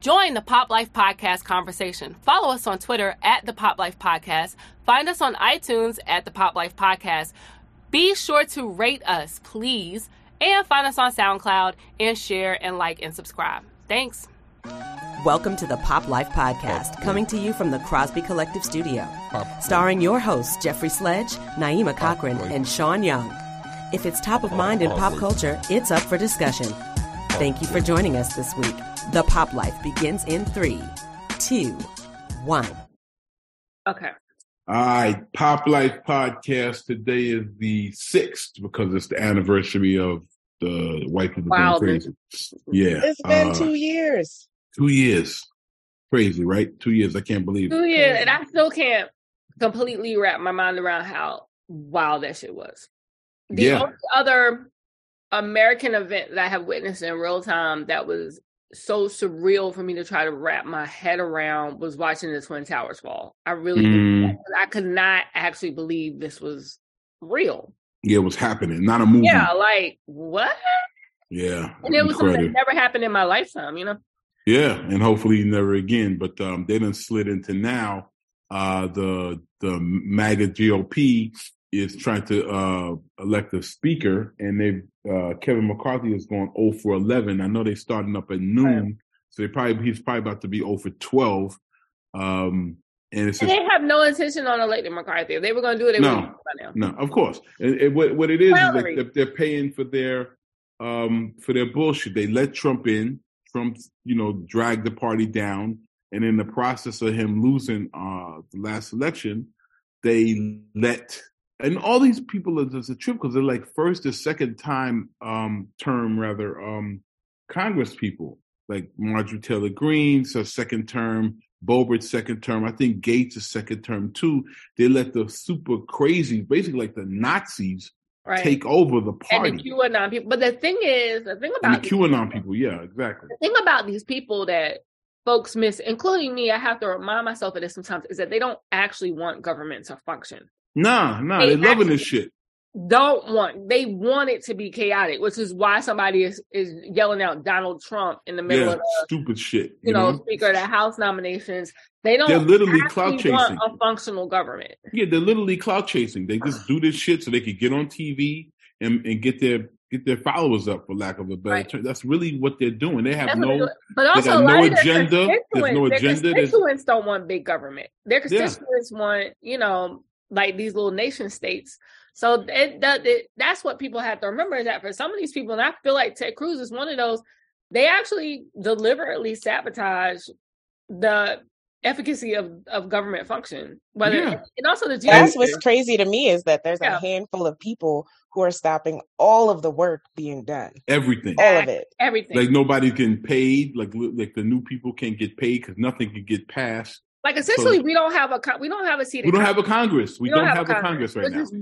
Join the Pop Life Podcast conversation. Follow us on Twitter at the Pop Life Podcast. Find us on iTunes at the Pop Life Podcast. Be sure to rate us, please, and find us on SoundCloud and share and like and subscribe. Thanks. Welcome to the Pop Life Podcast, coming to you from the Crosby Collective Studio, starring your hosts Jeffrey Sledge, Naima Cochran, and Sean Young. If it's top of mind in pop culture, it's up for discussion. Thank you for joining us this week. The Pop Life begins in 3, 2, 1. Okay. All right, Pop Life Podcast. Today is the 6th because it's the anniversary of the White People Going Crazy. Yeah. It's been 2 years. 2 years. Crazy, right? 2 years. I can't believe it. 2 years, and I still can't completely wrap my mind around how wild that shit was. The only other American event that I have witnessed in real time that was so surreal for me to try to wrap my head around was watching the Twin Towers fall. I really I could not actually believe this was real. Yeah, it was happening, not a movie. Yeah, like, what? Yeah. And it was something that never happened in my lifetime, you know? Yeah, and hopefully never again. But they done slid into now. The MAGA GOP is trying to elect a speaker, and Kevin McCarthy is going 0 for 11. I know they're starting up at noon, so he's probably about to be 0 for 12. And they have no intention on electing McCarthy. If they were going to do it, they wouldn't do it by now. No, of course. And what it is like they're paying for their bullshit. They let Trump in. Trump, dragged the party down, and in the process of him losing the last election, they let. And all these people are just a trip because they're like first or second time term Congress people, like Marjorie Taylor Greene, so second term, Boebert second term. I think Gates is second term too. They let the super crazy, basically like the Nazis, take over the party. And the QAnon people. But the thing about the QAnon people, yeah, exactly. The thing about these people that folks miss, including me, I have to remind myself of this sometimes, is that they don't actually want government to function. Nah, they're loving this shit. They want it to be chaotic, which is why somebody is yelling out Donald Trump in the middle of stupid shit. Speaker of the House nominations. They're literally clout chasing. Want a functional government. Yeah, they're literally clout chasing. They just do this shit so they could get on TV and get their followers up, for lack of a better term. That's really what they're doing. They have no agenda. There's no agenda. Their constituents don't want big government. Their constituents want, like these little nation states. So that's what people have to remember, is that for some of these people, and I feel like Ted Cruz is one of those, they actually deliberately sabotage the efficacy of government function. And also that's what's crazy to me, is that there's a handful of people who are stopping all of the work being done. Everything. All of it. Everything. Like nobody's getting paid. Like the new people can't get paid because nothing can get passed. Like essentially, we don't have a seat. We don't have a Congress. We don't have a Congress right now. This is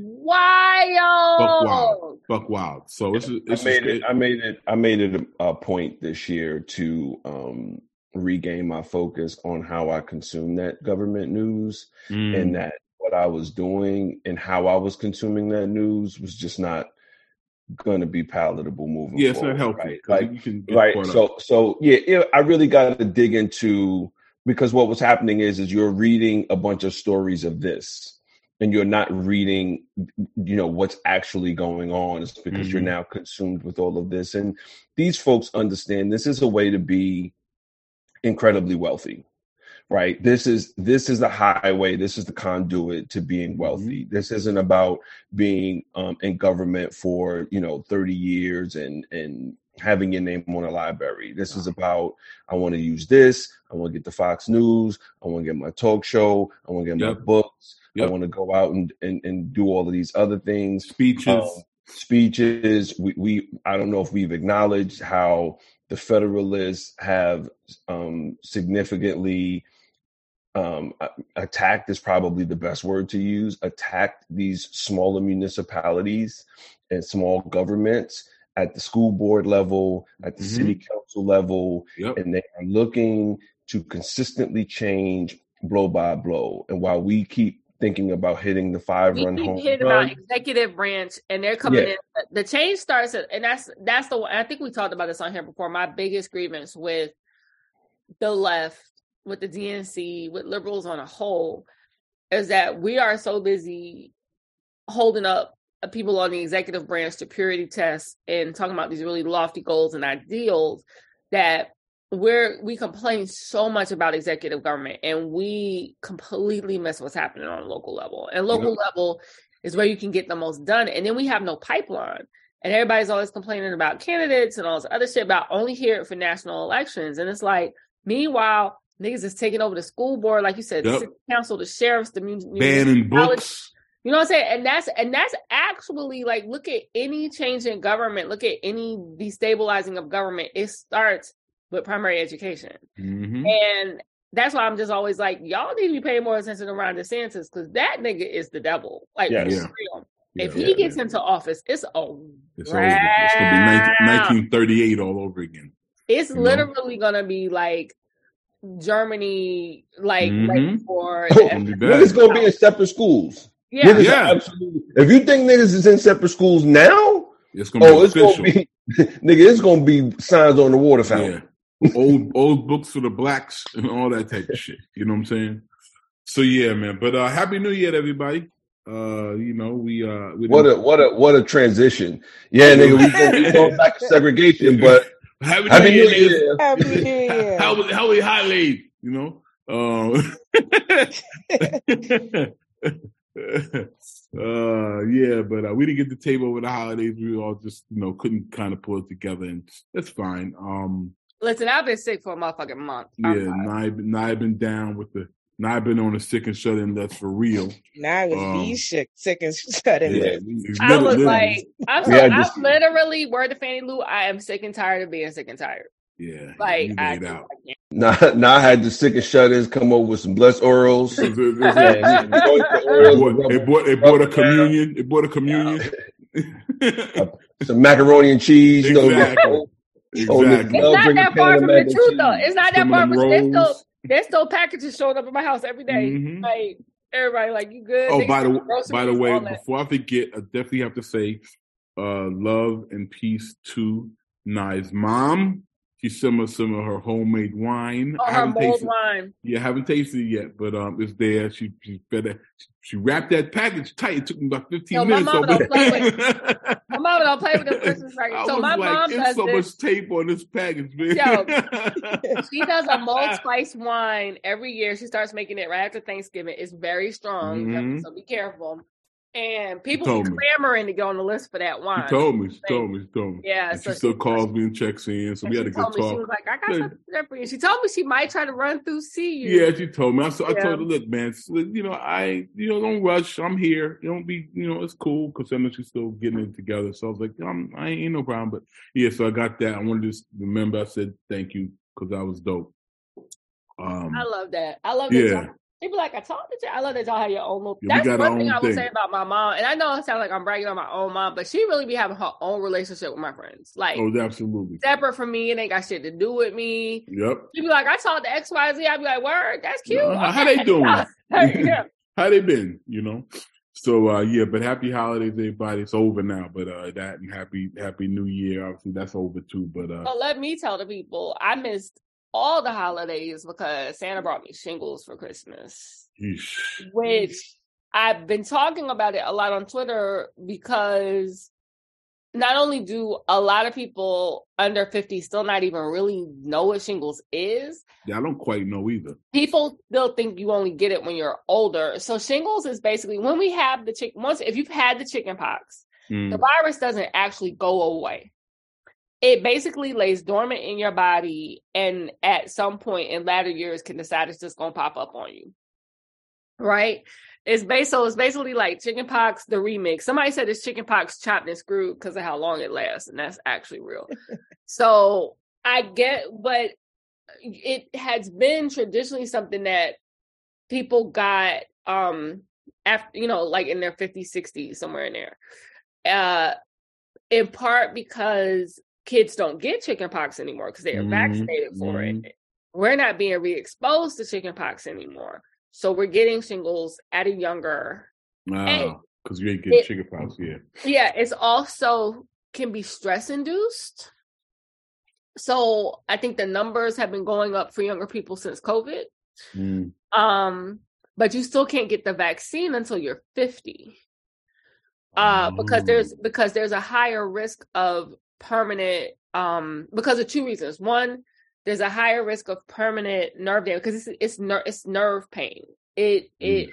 wild. Buck wild. So I made it a point this year to regain my focus on how I consume that government news, and that what I was doing and how I was consuming that news was just not going to be palatable moving forward. It's not healthy. Right. So I really got to dig into. Because what was happening is you're reading a bunch of stories of this, and you're not reading, what's actually going on. It's because you're now consumed with all of this. And these folks understand this is a way to be incredibly wealthy, right? This is the highway. This is the conduit to being wealthy. This isn't about being in government for, 30 years and having your name on a library. This is about, I want to use this. I want to get the Fox News. I want to get my talk show. I want to get my books. I want to go out and do all of these other things. Speeches. We I don't know if we've acknowledged how the Federalists have significantly attacked is probably the best word to use, attacked these smaller municipalities and small governments at the school board level, at the city council level, and they are looking to consistently change blow by blow. And while we keep thinking about hitting the 5-run home run, about executive branch, and they're coming in. The change starts, and that's the one. I think we talked about this on here before. My biggest grievance with the left, with the DNC, with liberals on a whole, is that we are so busy holding up people on the executive branch to purity tests and talking about these really lofty goals and ideals that we complain so much about executive government, and we completely miss what's happening on a local level. And local level is where you can get the most done. And then we have no pipeline. And everybody's always complaining about candidates and all this other shit, about only hear it for national elections. And it's like, meanwhile, niggas is taking over the school board, like you said, the city council, the sheriffs, the banning books. You know what I'm saying? And that's actually, like, look at any change in government, look at any destabilizing of government. It starts with primary education. Mm-hmm. And that's why I'm just always like, y'all need to be paying more attention to Ron DeSantis, because that nigga is the devil. Like, for real. If he gets into office, it's over. It's going to be 1938 all over again. It's literally going to be like Germany, like right before. Niggas going to be in separate schools. Yeah. Absolutely. If you think niggas is in separate schools now, it's going to be nigga, it's going to be signs on the water fountain. Yeah. old books for the blacks and all that type of shit. You know what I'm saying? So yeah, man. But Happy New Year to everybody. We what a transition. Yeah, nigga, we go back to segregation, but Happy New Year. Happy New Year. How we highlight, you know? But we didn't get the table over the holidays. We all just, couldn't kind of pull it together, and that's fine. Listen, I've been sick for a motherfucking month. I've been down with I've been on a sick and shut in. That's for real. Now I was sick and shut in. Yeah, I was like, I'm literally, word to Fannie Lou, I am sick and tired of being sick and tired. Yeah. Like, Now I had the sick and shut ins come over with some blessed orals. It bought a communion. It bought a communion. Some macaroni and cheese. Exactly. It's not that far from the truth, though. It's not that far from there's still packages showing up at my house every day. Mm-hmm. Like, everybody, like, you good? Oh, by the way, before I forget, I definitely have to say, love and peace to Nye's mom. She sent me some of her homemade wine. Oh, her mulled wine. Yeah, I haven't tasted it yet, but it's there. She wrapped that package tight. It took me about 15 minutes. My mama don't play with the Christmas package. So my mom does so much tape on this package, man. She does a mulled spice wine every year. She starts making it right after Thanksgiving. It's very strong, so be careful. And people be clamoring to get on the list for that wine. She told me. Yeah. And she still calls me and checks in. So we had a good talk. She was like, I got something for you. She told me she might try to run through see you. Yeah, she told me. I told her, look, man, don't rush. I'm here. Don't be, it's cool, because I know she's still getting it together. So I was like, I ain't no problem. But yeah, so I got that. I wanted to just remember, I said thank you, because that was dope. I love that. Yeah. People like, I told you. I love that y'all have your own little. That's one thing I would say about my mom. And I know it sounds like I'm bragging on my own mom, but she really be having her own relationship with my friends. Like, absolutely. Separate from me, and ain't got shit to do with me. Yep. She be like, I talked to XYZ. I be like, word, that's cute. Okay. How they doing? How they been? So but happy holidays, everybody. It's over now, but that and happy New Year. Obviously, that's over too. But so let me tell the people, I missed all the holidays because Santa brought me shingles for Christmas. Yeesh. Which I've been talking about it a lot on Twitter, because not only do a lot of people under 50 still not even really know what shingles is. Yeah, I don't quite know either. People still think you only get it when you're older. So shingles is basically when we have if you've had the chicken pox, the virus doesn't actually go away. It basically lays dormant in your body, and at some point in latter years can decide it's just going to pop up on you. Right? It's basically like chickenpox, the remix. Somebody said it's chickenpox chopped and screwed because of how long it lasts, and that's actually real. So I get, but it has been traditionally something that people got after, like in their 50s, 60s, somewhere in there. In part because kids don't get chickenpox anymore because they are vaccinated for it. We're not being re-exposed to chickenpox anymore. So we're getting shingles at a younger age. Because you ain't getting chickenpox yet. Yeah, it's also can be stress-induced. So I think the numbers have been going up for younger people since COVID. But you still can't get the vaccine until you're 50. Because there's a higher risk of permanent, because of two reasons. One, there's a higher risk of permanent nerve damage because it's nerve pain. It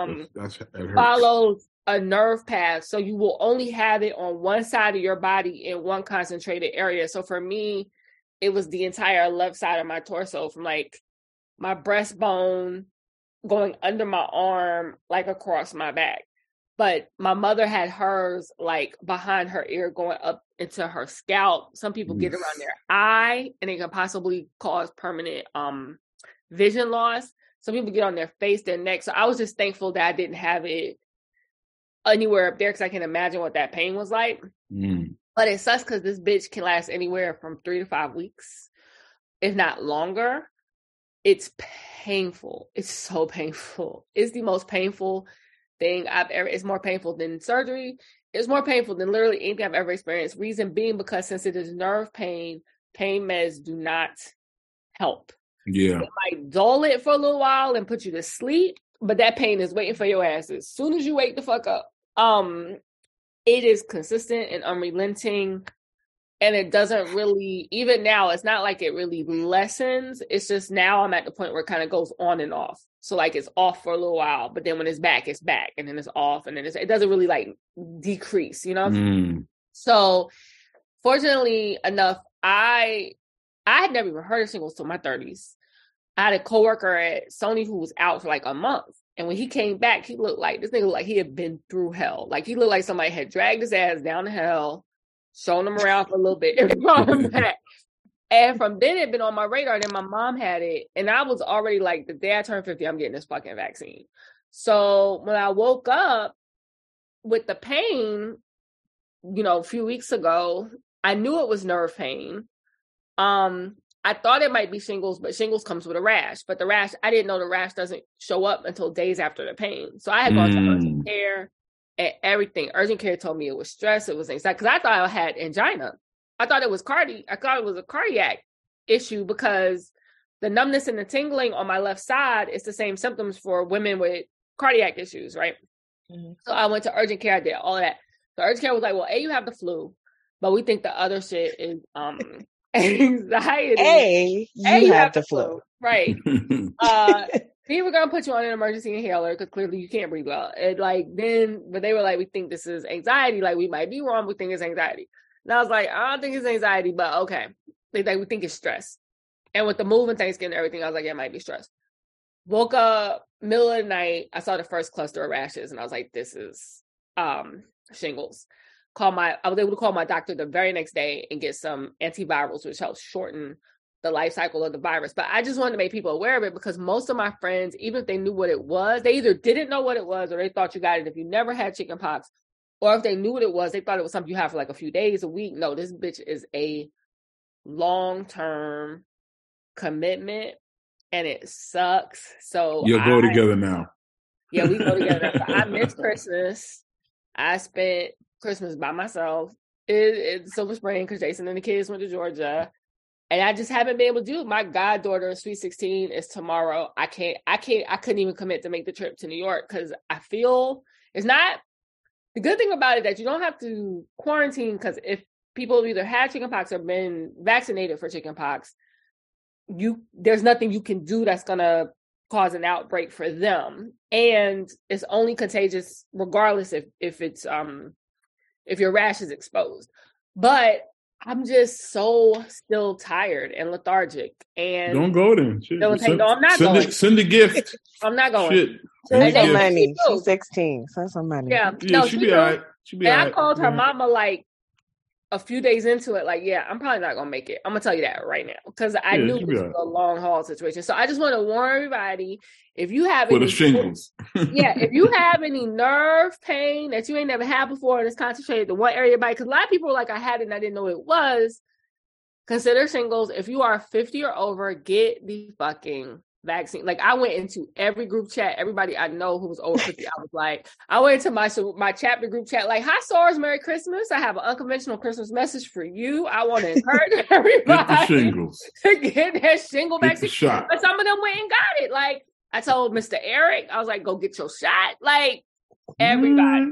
follows a nerve path, so you will only have it on one side of your body in one concentrated area. So for me, it was the entire left side of my torso, from like my breastbone going under my arm, like across my back. But my mother had hers like behind her ear going up into her scalp. Some people get around their eye and it can possibly cause permanent vision loss. Some people get on their face, their neck. So I was just thankful that I didn't have it anywhere up there because I can imagine what that pain was like. But it sucks because this bitch can last anywhere from 3 to 5 weeks, if not longer. It's painful. It's so painful. It's the most painful thing I've ever. It's more painful than surgery. It's more painful than literally anything I've ever experienced. Reason being because since it is nerve pain, pain meds do not help. Yeah. It might dull it for a little while and put you to sleep, but that pain is waiting for your ass as soon as you wake the fuck up. It is consistent and unrelenting. And it doesn't really, even now, it's not like it really lessens. It's just now I'm at the point where it kind of goes on and off. So like it's off for a little while, but then when it's back. And then it's off. And then it doesn't really like decrease, you know? So fortunately enough, I had never even heard of shingles till my 30s. I had a coworker at Sony who was out for like a month. And when he came back, he looked like, this nigga looked like he had been through hell. Like he looked like somebody had dragged his ass down to hell, shown him around for a little bit and brought him back. And from then it had been on my radar. And then my mom had it. And I was already like, the day I turned 50, I'm getting this fucking vaccine. So when I woke up with the pain, you know, a few weeks ago, I knew it was nerve pain. I thought it might be shingles, but shingles comes with a rash. But the rash, I didn't know the rash doesn't show up until days after the pain. So I had gone to urgent care and everything. Urgent care told me it was stress, it was anxiety, because I thought I had angina. I thought it was a cardiac issue because the numbness and the tingling on my left side is the same symptoms for women with cardiac issues, right? So I went to urgent care, I did all of that. The urgent care was like, well, A, you have the flu, but we think the other shit is anxiety. You have the flu. Right. We were going to put you on an emergency inhaler because clearly you can't breathe well. And but they were like, we think this is anxiety. Like, we might be wrong. We think it's anxiety. And I was like, I don't think it's anxiety, but okay. We think it's stress. And with the move and Thanksgiving and everything, I was like, it might be stress. Woke up, middle of the night, I saw the first cluster of rashes, and I was like, this is shingles. I was able to call my doctor the very next day and get some antivirals, which helps shorten the life cycle of the virus. But I just wanted to make people aware of it because most of my friends, even if they knew what it was, they either didn't know what it was or they thought you got it if you never had chickenpox. Or if they knew what it was, they thought it was something you have for like a few days, a week. No, this bitch is a long-term commitment and it sucks. So you'll go together now. Yeah, we go together. So I miss Christmas. I spent Christmas by myself in Silver Spring because Jason and the kids went to Georgia. And I just haven't been able to do it. My goddaughter, Sweet 16, is tomorrow. I couldn't even commit to make the trip to New York because I feel it's not. The good thing about it that you don't have to quarantine because if people have either had chickenpox or been vaccinated for chickenpox, there's nothing you can do that's gonna cause an outbreak for them, and it's only contagious regardless if it's if your rash is exposed. But I'm just so still tired and lethargic. And don't go then. I'm not going. Send a gift. I'm not going. Shit. Send some money. She's 16. Send some money. Yeah. No, she'll be all right. I called her mama like a few days into it, like, yeah, I'm probably not gonna make it. I'm gonna tell you that right now because I knew it was a long haul situation. So I just want to warn everybody: if you have any shingles, if you have any nerve pain that you ain't never had before and it's concentrated to one area, because a lot of people were like, I had it and I didn't know it was. Consider shingles. If you are 50 or over, get the fucking vaccine. Like, I went into every group chat, everybody I know who was over 50. I went into my chapter group chat, like, hi, SARS, Merry Christmas. I have an unconventional Christmas message for you. I want to encourage everybody get the shingles. to get that shingle vaccine. Shot. But some of them went and got it. Like, I told Mr. Eric, I was like, go get your shot. Like, everybody.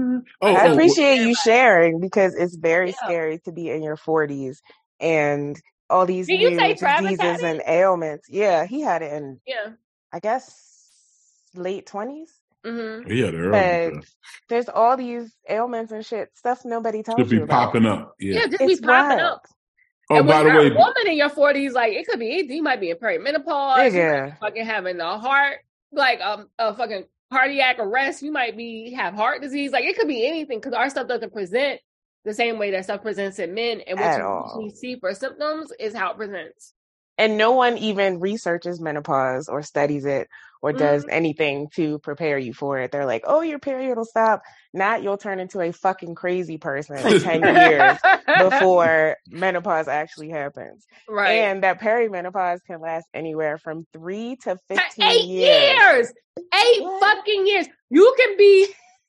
I appreciate you sharing, because it's very scary to be in your 40s and all these new diseases and ailments. Yeah, he had it in, I guess, late 20s. Mm-hmm. Yeah, but there's all these ailments and shit, stuff nobody tells you about. Just be popping up. Yeah, just be popping up. Oh, and by the way, a woman in your 40s, like, it could be anything. You might be in perimenopause. You might be fucking having a heart, like a fucking cardiac arrest. You might have heart disease. Like, it could be anything, because our stuff doesn't present the same way that stuff presents in men. And what you usually see for symptoms is how it presents. And no one even researches menopause or studies it or does anything to prepare you for it. They're like, oh, your period will stop. Not you'll turn into a fucking crazy person 10 years before menopause actually happens. Right. And that perimenopause can last anywhere from 3 to 15 8 years. 8 fucking years. You can be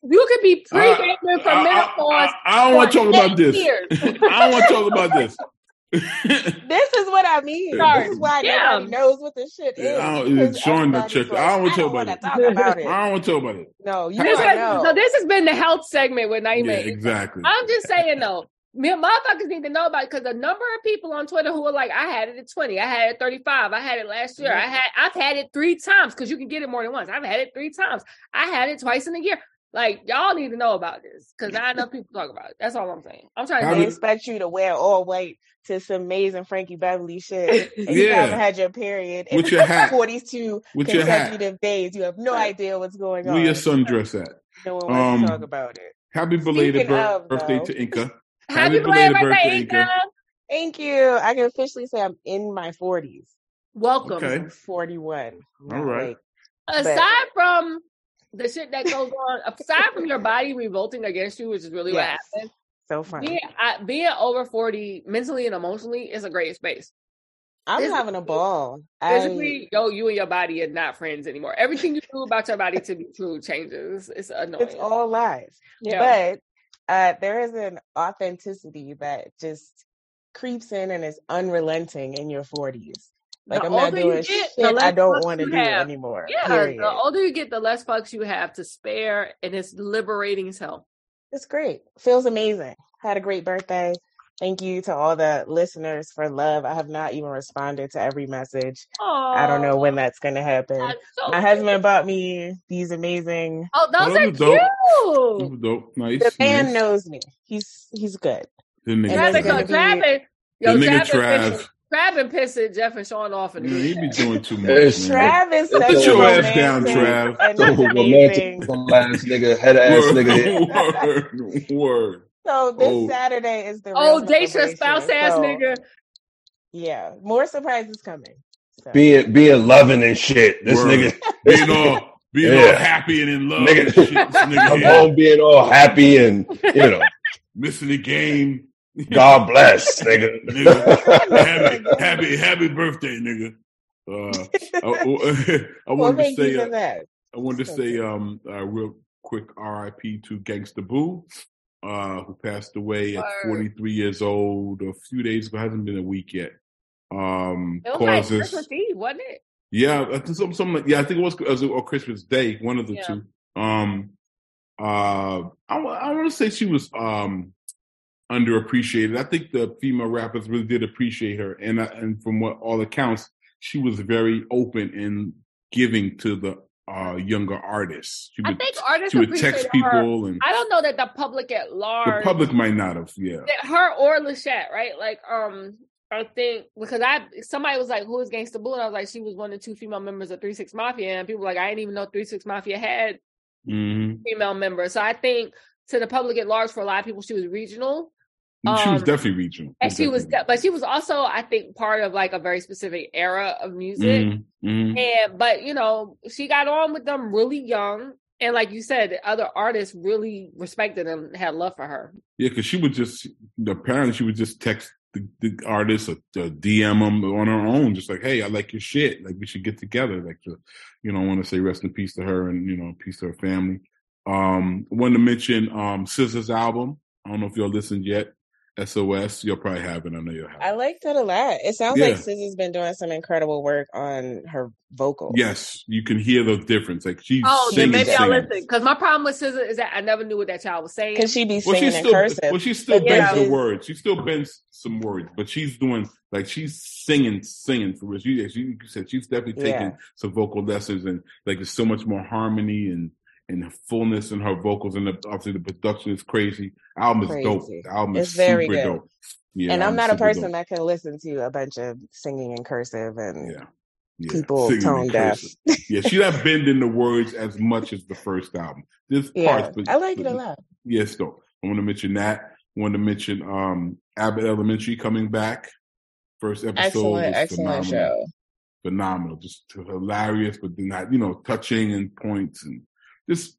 pre-gaming for menopause. I don't want to talk about this. I don't want to talk about this. This is what I mean. This is why nobody knows what this shit is. Showing the check. I don't want to talk about it. I don't want to talk about it. No, this has been the health segment with Naima. Yeah, exactly. I'm just saying though, motherfuckers need to know about it, because the number of people on Twitter who are like, I had it at 20, I had it at 35, I had it last year, I've had it 3 times, because you can get it more than once. I've had it 3 times. I had it twice in a year. Like, y'all need to know about this, because not enough people talk about it. That's all I'm saying. I'm trying to expect you to wear all white to some amazing Frankie Beverly shit, and you haven't had your period in with your hat. 42 consecutive days. You have no idea what's going on. Where your sundress at? No one wants to talk about it. Happy belated birthday to Inca. Happy belated birthday, Inca. Thank you. I can officially say I'm in my 40s. Welcome. Okay. I'm 41. All right. Aside from the shit that goes on, aside from your body revolting against you, which is really what happened. So funny. Being over 40 mentally and emotionally is a great space. I'm having a ball. Physically, you and your body are not friends anymore. Everything you do about your body to be true changes. It's annoying. It's all lies. Yeah. But there is an authenticity that just creeps in and is unrelenting in your 40s. Like, I'm not doing shit I don't want to do anymore. Yeah, period. The older you get, the less fucks you have to spare, and it's liberating as hell. It's great. Feels amazing. Had a great birthday. Thank you to all the listeners for love. I have not even responded to every message. Aww. I don't know when that's going to happen. My husband bought me these amazing. Oh, those are cute. Dope. Nice. The man knows me. He's good. Trav and pissing Jeff and Sean off. And he be doing too much. Trav is such Put your ass down, Trav. Romantic ass nigga, head ass nigga. Word. So this Saturday is the date your spouse ass nigga. Yeah, more surprises coming. So. Being loving and shit. This nigga being all happy and in love. Nigga, and shit. This nigga I'm home being all happy and missing the game. God bless, nigga. Happy birthday, nigga. I wanted to say a real quick RIP to Gangsta Boo, who passed away at 43 years old a few days ago. Hasn't been a week yet. It was like Christmas Eve, wasn't it? Yeah, I think something. I think it was or Christmas Day, one of the two. I want to say she was underappreciated. I think the female rappers really did appreciate her, and from what all accounts, she was very open in giving to the younger artists. I think artists would text people, and I don't know that the public at large. The public might not have, her or Lachette, right? Like, I think because somebody was like, "Who is Gangsta Boo?" and I was like, "She was one of 2 female members of 3 6 Mafia," and people were like, "I didn't even know 3 6 Mafia had female members." So I think to the public at large, for a lot of people, she was regional. She was definitely regional. And she was also, I think, part of like a very specific era of music. But she got on with them really young. And like you said, the other artists really respected and had love for her. Yeah, because she would just text the artist or DM them on her own, just like, hey, I like your shit. Like, we should get together. Like, I want to say rest in peace to her and, peace to her family. Wanted to mention SZA's album. I don't know if y'all listened yet. SOS. You'll probably have it. I know you'll have it. I liked it a lot. It sounds like SZA's been doing some incredible work on her vocals. Yes, you can hear the difference. Like, she's then maybe I'll listen. Because my problem with SZA is that I never knew what that child was saying. Because she be singing in cursive. Well, she still bends the words. She still bends some words, but she's doing, like, she's singing for real. You said she's definitely taking some vocal lessons, and like there's so much more harmony and fullness in her vocals, and obviously the production is crazy. Album is dope. The album is super good. Dope. Yeah, and I'm not a person that can listen to a bunch of singing in cursive and people singing tone deaf. Yeah, she's not bending the words as much as the first album. There's parts, but I like it a lot. Yes, dope. I want to mention that. I want to mention Abbott Elementary coming back. First episode. Excellent show. Phenomenal. Just hilarious, but not, touching and points and just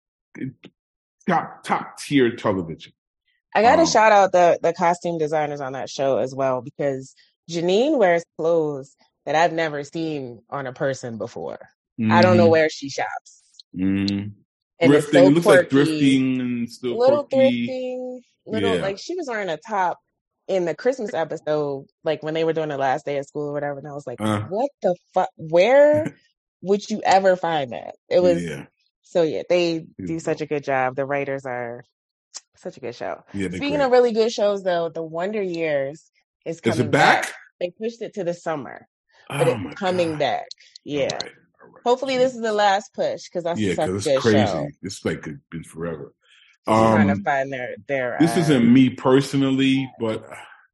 top tier television. I got to shout out the costume designers on that show as well, because Janine wears clothes that I've never seen on a person before. Mm-hmm. I don't know where she shops. Mm-hmm. And thrifting. So it looks like thrifting and still little quirky. Thrifting. Like, she was wearing a top in the Christmas episode, like when they were doing the last day of school or whatever. And I was like, what the fuck? Where would you ever find that? It was... Yeah. So they do such a good job. The writers are such a good show. Yeah, speaking of really good shows, though, The Wonder Years is coming back. They pushed it to the summer, but it's coming back. Yeah. All right. Hopefully this is the last push, because that's such a good crazy show. It's like it's been forever. Trying to find their This isn't me personally, but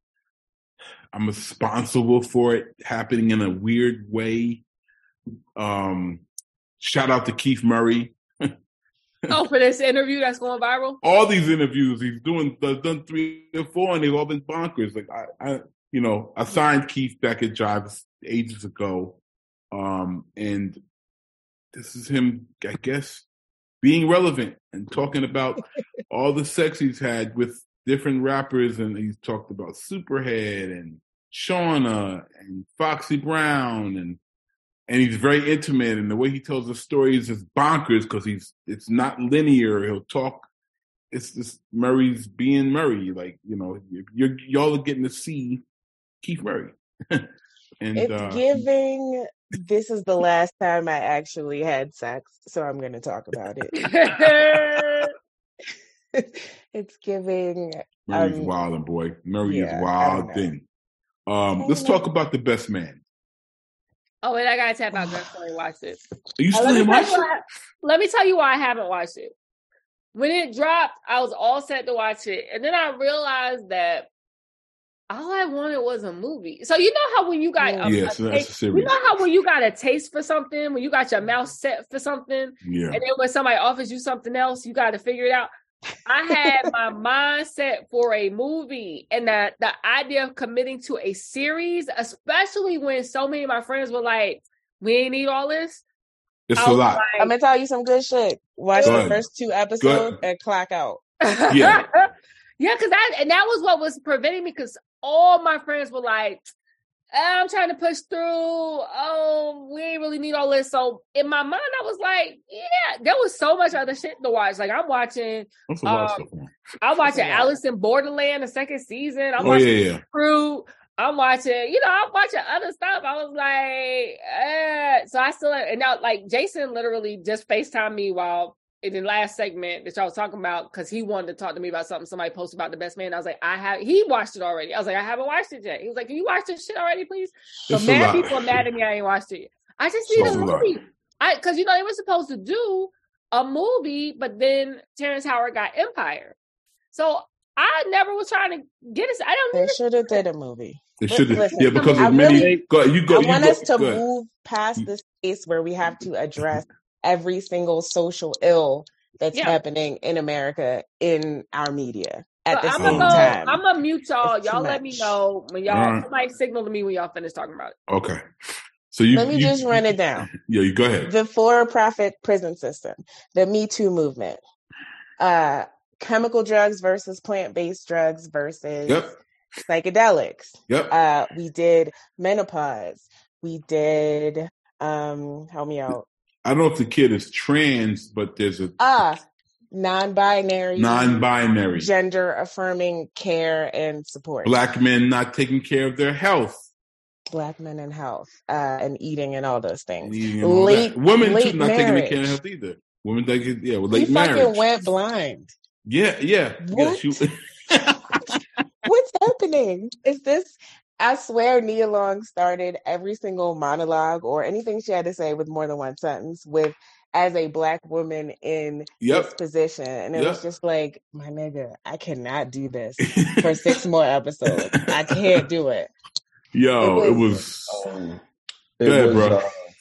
I'm responsible for it happening in a weird way. Shout out to Keith Murray. For this interview that's going viral? All these interviews he's done 3 or 4, and they've all been bonkers. Like, I signed Keith back at Jive ages ago, and this is him, I guess, being relevant and talking about all the sex he's had with different rappers, and he's talked about Superhead and Shauna and Foxy Brown, and he's very intimate, and the way he tells the stories is bonkers because it's not linear. He'll talk. It's just Murray's being Murray. Like, y'all are getting to see Keith Murray. And it's giving. This is the last time I actually had sex, so I'm going to talk about it. It's giving. Murray's wilding, boy. Murray is wilding. Let's talk about The Best Man. Oh, wait, I gotta tap out that before I watch it. You still didn't watch it? Let me tell you why I haven't watched it. When it dropped, I was all set to watch it, and then I realized that all I wanted was a movie. So you know how when you got when you got a taste for something, when you got your mouth set for something, and then when somebody offers you something else, you got to figure it out. I had my mindset for a movie, and the idea of committing to a series, especially when so many of my friends were like, we ain't need all this. It's a lot. Like, I'm going to tell you some good shit. Watch the first 2 episodes and clock out. Yeah. Because that was what was preventing me, because all my friends were like, I'm trying to push through. Oh, we ain't really need all this. So in my mind, I was like, yeah, there was so much other shit to watch. Like, I'm watching Alice in Borderland, the 2nd season. I'm watching Fruit. I'm watching other stuff. I was like, so I still, and now, like, Jason literally just FaceTimed me while in the last segment that y'all was talking about, because he wanted to talk to me about something somebody posted about The Best Man. I was like, he watched it already. I was like, I haven't watched it yet. He was like, can you watch this shit already, please? So mad people are mad at me I ain't watched it yet. I just need a movie. Because they were supposed to do a movie, but then Terrence Howard got Empire. So I never was trying to get us. They should have did a movie. They should have. Yeah, because of many. I want us to move past this space where we have to address every single social ill that's happening in America in our media at the same time. I'm gonna mute y'all. Y'all let me know when somebody signal to me when y'all finish talking about it. Okay. So let me just run it down. Yeah, you go ahead. The for-profit prison system, the Me Too movement, chemical drugs versus plant-based drugs versus psychedelics. Yep. We did menopause. We did help me out. I don't know if the kid is trans, but there's a non-binary, gender affirming care and support. Black men not taking care of their health. Black men and health, and eating and all those things. Women too not taking care of their health either. Women late he marriage. Fucking went blind. Yeah. What? What's happening? Is this? I swear Nia Long started every single monologue or anything she had to say with more than one sentence with as a Black woman in this position. And it was just like, my nigga, I cannot do this for 6 more episodes. I can't do it. It was bro.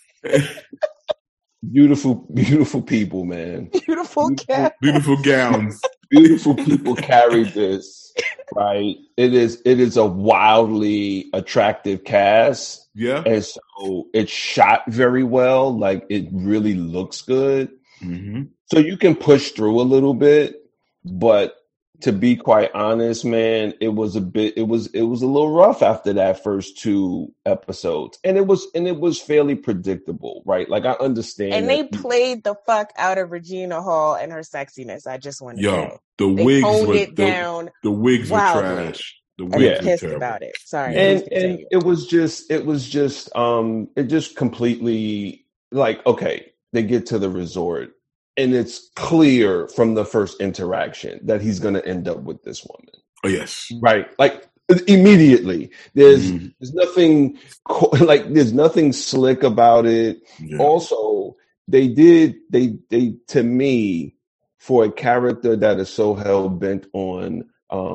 Beautiful people, man. Beautiful gowns. Beautiful people carried this, right? It is a wildly attractive cast. Yeah. And so it's shot very well. Like, it really looks good. Mm-hmm. So you can push through a little bit, but to be quite honest, man, it was a little rough after that first 2 episodes. And it was fairly predictable, right? Like, I understand. And they played the fuck out of Regina Hall and her sexiness. I just want to say. The wigs were trash. The wigs were pissed about it. Sorry. And it just completely like, okay, they get to the resort. And it's clear from the first interaction that he's going to end up with this woman. Oh, yes. Right. Like, immediately. There's nothing there's nothing slick about it. Yeah. Also, they to me, for a character that is so hell bent on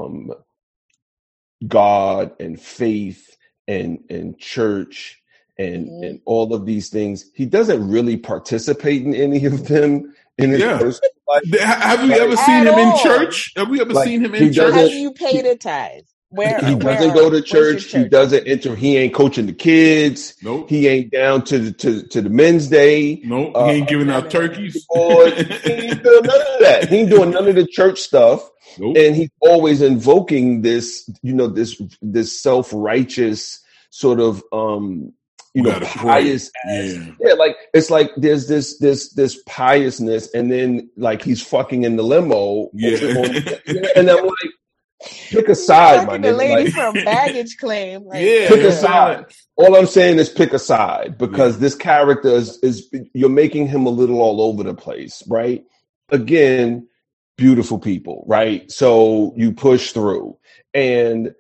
God and faith and church and all of these things, he doesn't really participate in any of them. In his personal life. Have you ever seen him in church? Have we ever seen him in church? Have you paid a tithe? He doesn't go to church. He doesn't enter. He ain't coaching the kids. Nope. He ain't down to the men's day. Nope. He ain't giving out turkeys. He ain't doing none of that. He ain't doing none of the church stuff. Nope. And he's always invoking this, this self-righteous sort of, pious like it's like there's this piousness, and then like he's fucking in the limo, and I'm like, pick a side, my nigga. The lady from baggage claim, pick a side. All I'm saying is pick a side, because this character is you're making him a little all over the place, right? Again, beautiful people, right? So you push through, and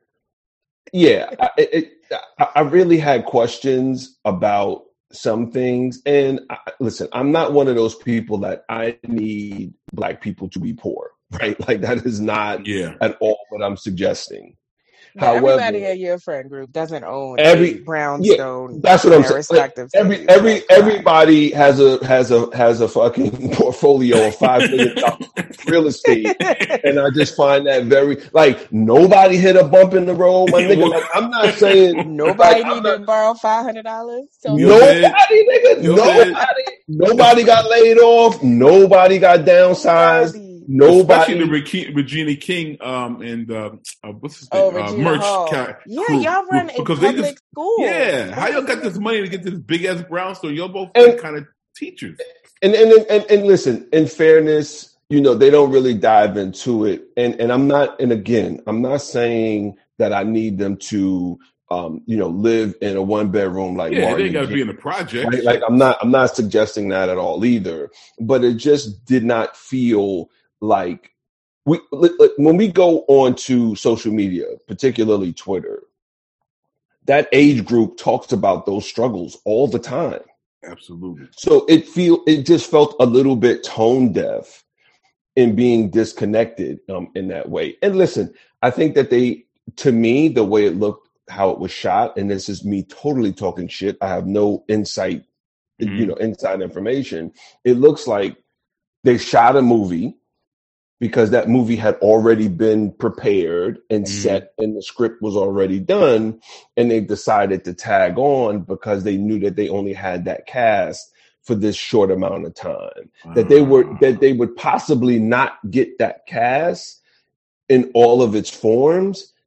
I really had questions about some things. And listen, I'm not one of those people that I need Black people to be poor, right? Like, that is not at all what I'm suggesting. However, everybody in your friend group doesn't own every brownstone. That's what I'm saying. Everybody has a fucking portfolio of $5 million real estate, and I just find that very nobody hit a bump in the road, my nigga. Like, I'm not saying nobody need to borrow $500. So nobody got laid off. Nobody got downsized. Nobody, especially the Regina King and what's his name? Merch. Y'all run a public school. Yeah, how y'all got this money to get this big ass brownstone? Y'all both kind of teachers. And listen, in fairness, they don't really dive into it. And I'm not saying that I need them to live in a 1-bedroom like Martin. They got to be in a project. Right? Like, I'm not suggesting that at all either. But it just did not feel like when we go on to social media, particularly Twitter, that age group talks about those struggles all the time. Absolutely. So it just felt a little bit tone deaf in being disconnected in that way. And listen, I think that to me, the way it looked, how it was shot, and this is me totally talking shit, I have no inside information. It looks like they shot a movie because that movie had already been prepared and set, and the script was already done, and they decided to tag on because they knew that they only had that cast for this short amount of time, that they would possibly not get that cast in all of its forms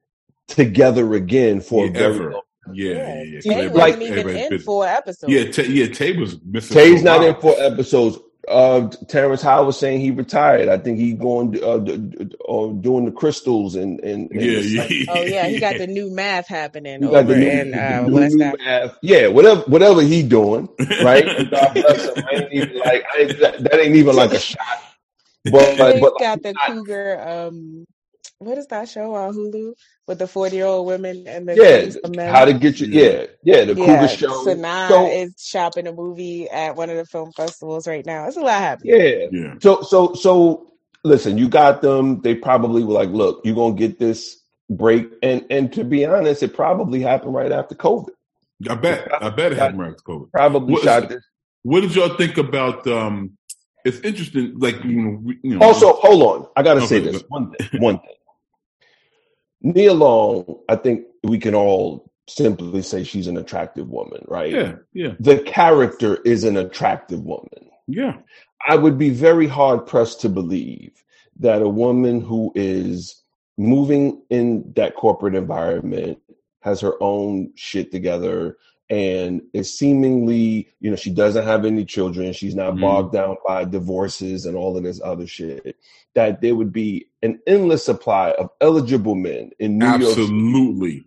together again for a very long. Yeah. Tay wasn't even in 4 episodes. Tay was missing. Tay's not in 4 episodes. Terrence Howard was saying he retired. I think he's going doing the crystals and he got the new math happening over in West Africa. Yeah, whatever he doing, right? And God bless him. That ain't even like a shot. But got the Cougar. What is that show on Hulu with the 40-year-old women and the men? How to get you? The Cougar show. Sanaa is shopping a movie at one of the film festivals right now. It's a lot happening. Yeah. So listen, you got them. They probably were like, "Look, you're gonna get this break," and to be honest, it probably happened right after COVID. I bet it happened right after COVID. Probably shot this. What did y'all think about? It's interesting. Like Also, hold on. I gotta say this one thing. Nia Long, I think we can all simply say she's an attractive woman, right? Yeah. The character is an attractive woman. Yeah. I would be very hard pressed to believe that a woman who is moving in that corporate environment, has her own shit together, and is seemingly, she doesn't have any children. She's not bogged down by divorces and all of this other shit, that there would be an endless supply of eligible men in New York. Absolutely.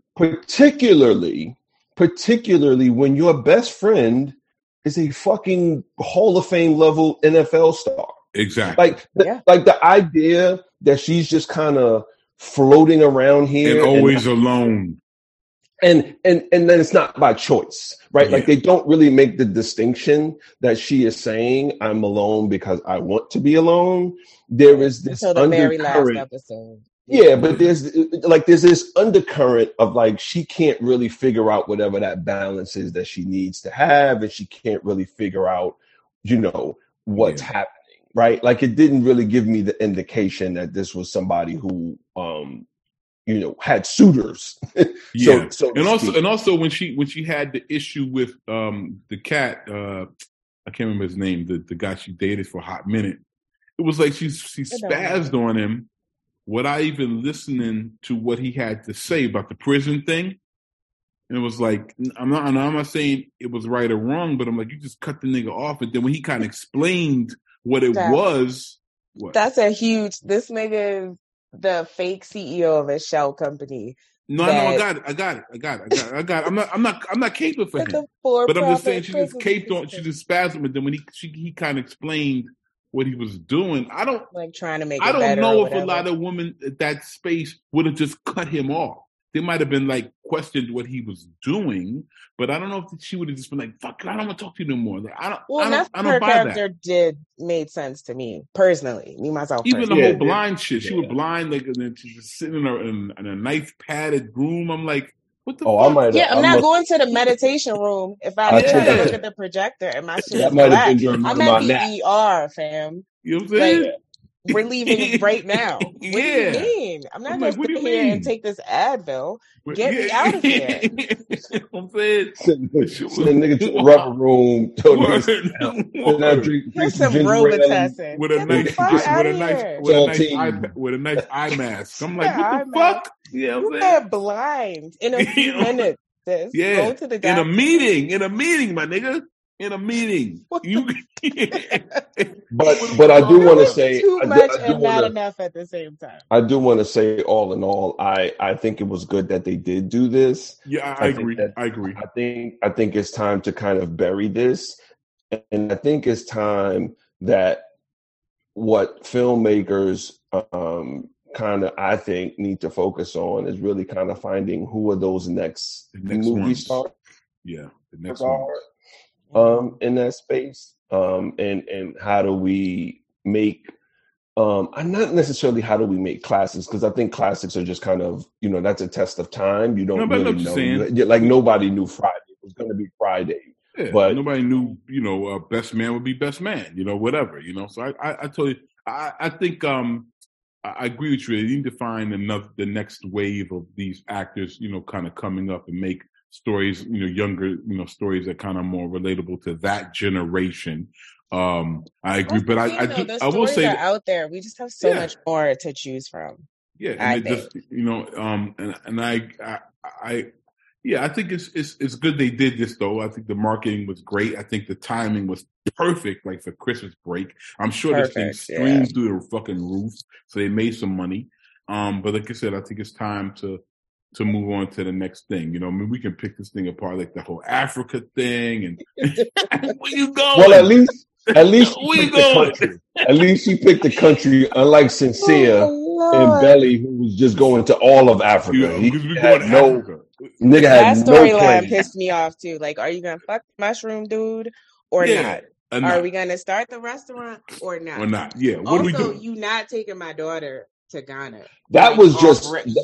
Particularly when your best friend is a fucking Hall of Fame level NFL star. Exactly. Like the idea that she's just kind of floating around here and always alone. And then it's not by choice, right? Yeah. Like they don't really make the distinction that she is saying, I'm alone because I want to be alone. There is this until the very last episode. Yeah, but there's this undercurrent of like she can't really figure out whatever that balance is that she needs to have, and she can't really figure out, what's happening, right? Like it didn't really give me the indication that this was somebody who had suitors. Yeah. And also when she had the issue with the cat, I can't remember his name, the guy she dated for a hot minute. It was like she spazzed on him without even listening to what he had to say about the prison thing. And it was like, I'm not saying it was right or wrong, but I'm like, you just cut the nigga off. And then when he kind of explained what it was. That's this nigga is the fake CEO of a shell company. No, I got it. I'm not caping for him. But I'm just saying she just caped on, she just spasmed, and then when he kind of explained what he was doing, I don't like trying to make. I don't know if a lot of women at that space would have just cut him off. They might have been like questioned what he was doing, but I don't know if she would have just been like, "Fuck, I don't want to talk to you no more." Like, I don't her buy character made sense to me personally. Me myself, even the whole blind shit. She was blind, like, and then she's just sitting in a nice padded room. I'm like, what the fuck? I'm not going to the meditation room if I try to look at the projector and my shit is black. I'm at the ER, fam. You know what I'm saying? Like, we're leaving right now. What do you mean? I'm not going to sit here and take this Advil. Get me out of here. I'm saying. Send a nigga to the rubber room. Drink some Robitussin. With a nice eye mask. I'm like, what the fuck? Yeah, you're blind in a few minutes. Go to the doctor. In a meeting, my nigga. In a meeting, but I do want to say too much and not enough at the same time. I do want to say, all in all, I think it was good that they did do this. Yeah, I agree. I think it's time to kind of bury this, and I think it's time that what filmmakers kind of I think need to focus on is really kind of finding who are those next movie stars. Yeah, the next one. In that space, and how do we make not necessarily how do we make classics, because I think classics are just kind of that's a test of time. You don't really know. Like nobody knew Friday it was going to be Friday, but nobody knew Best Man would be Best Man. Whatever. So I told you I think I agree with you. You need to find the next wave of these actors kind of coming up and make stories, younger, stories that kind of more relatable to that generation. I agree, but I will say are out there. We just have so much more to choose from. Yeah, and just I think it's good they did this though. I think the marketing was great. I think the timing was perfect, like for Christmas break. I'm sure this thing streamed through the fucking roof, so they made some money. But like I said, I think it's time to move on to the next thing. You know, I mean, we can pick this thing apart, like the whole Africa thing, and where you going? Well, at least where you going? At least she picked the country, unlike Sincere and Belly, who was just going to all of Africa. Africa. Nigga had that storyline pissed me off too. Like, are you gonna fuck the mushroom dude or not? Are we gonna start the restaurant or not? Or not? Yeah. What also, are we doing? You not taking my daughter to Ghana? That was just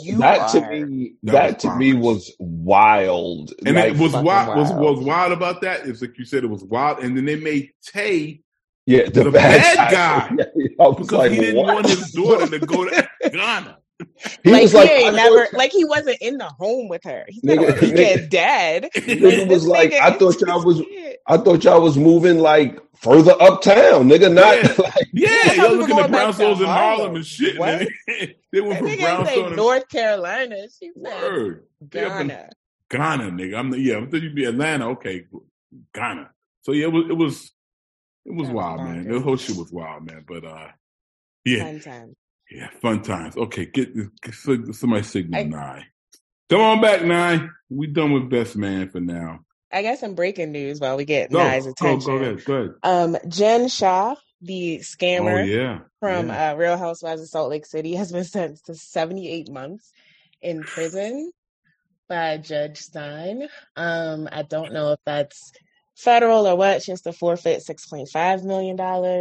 that to me was wild. And it was wild. Was wild about that is like you said, it was wild. And then they made Tay, the bad guy, because he didn't want his daughter to go to Ghana. He he wasn't in the home with her. He's not a weekend dad. Nigga was like, I thought y'all was moving like further uptown, nigga. Not y'all looking at brownstones in Harlem and shit. Man. They went from brownstone North Carolina. She said Ghana, nigga. I'm thinking you'd be Atlanta. Okay, Ghana. So yeah, it was wild, man. The whole shit was wild, man. But fun times. Yeah, fun times. Okay, get somebody signal Nye. Come on back, Nye. We done with Best Man for now. I got some breaking news while we get Nye's attention. Go ahead. Jen Shah, the scammer from Real Housewives of Salt Lake City, has been sentenced to 78 months in prison by Judge Stein. I don't know if that's federal or what. She has to forfeit $6.5 million.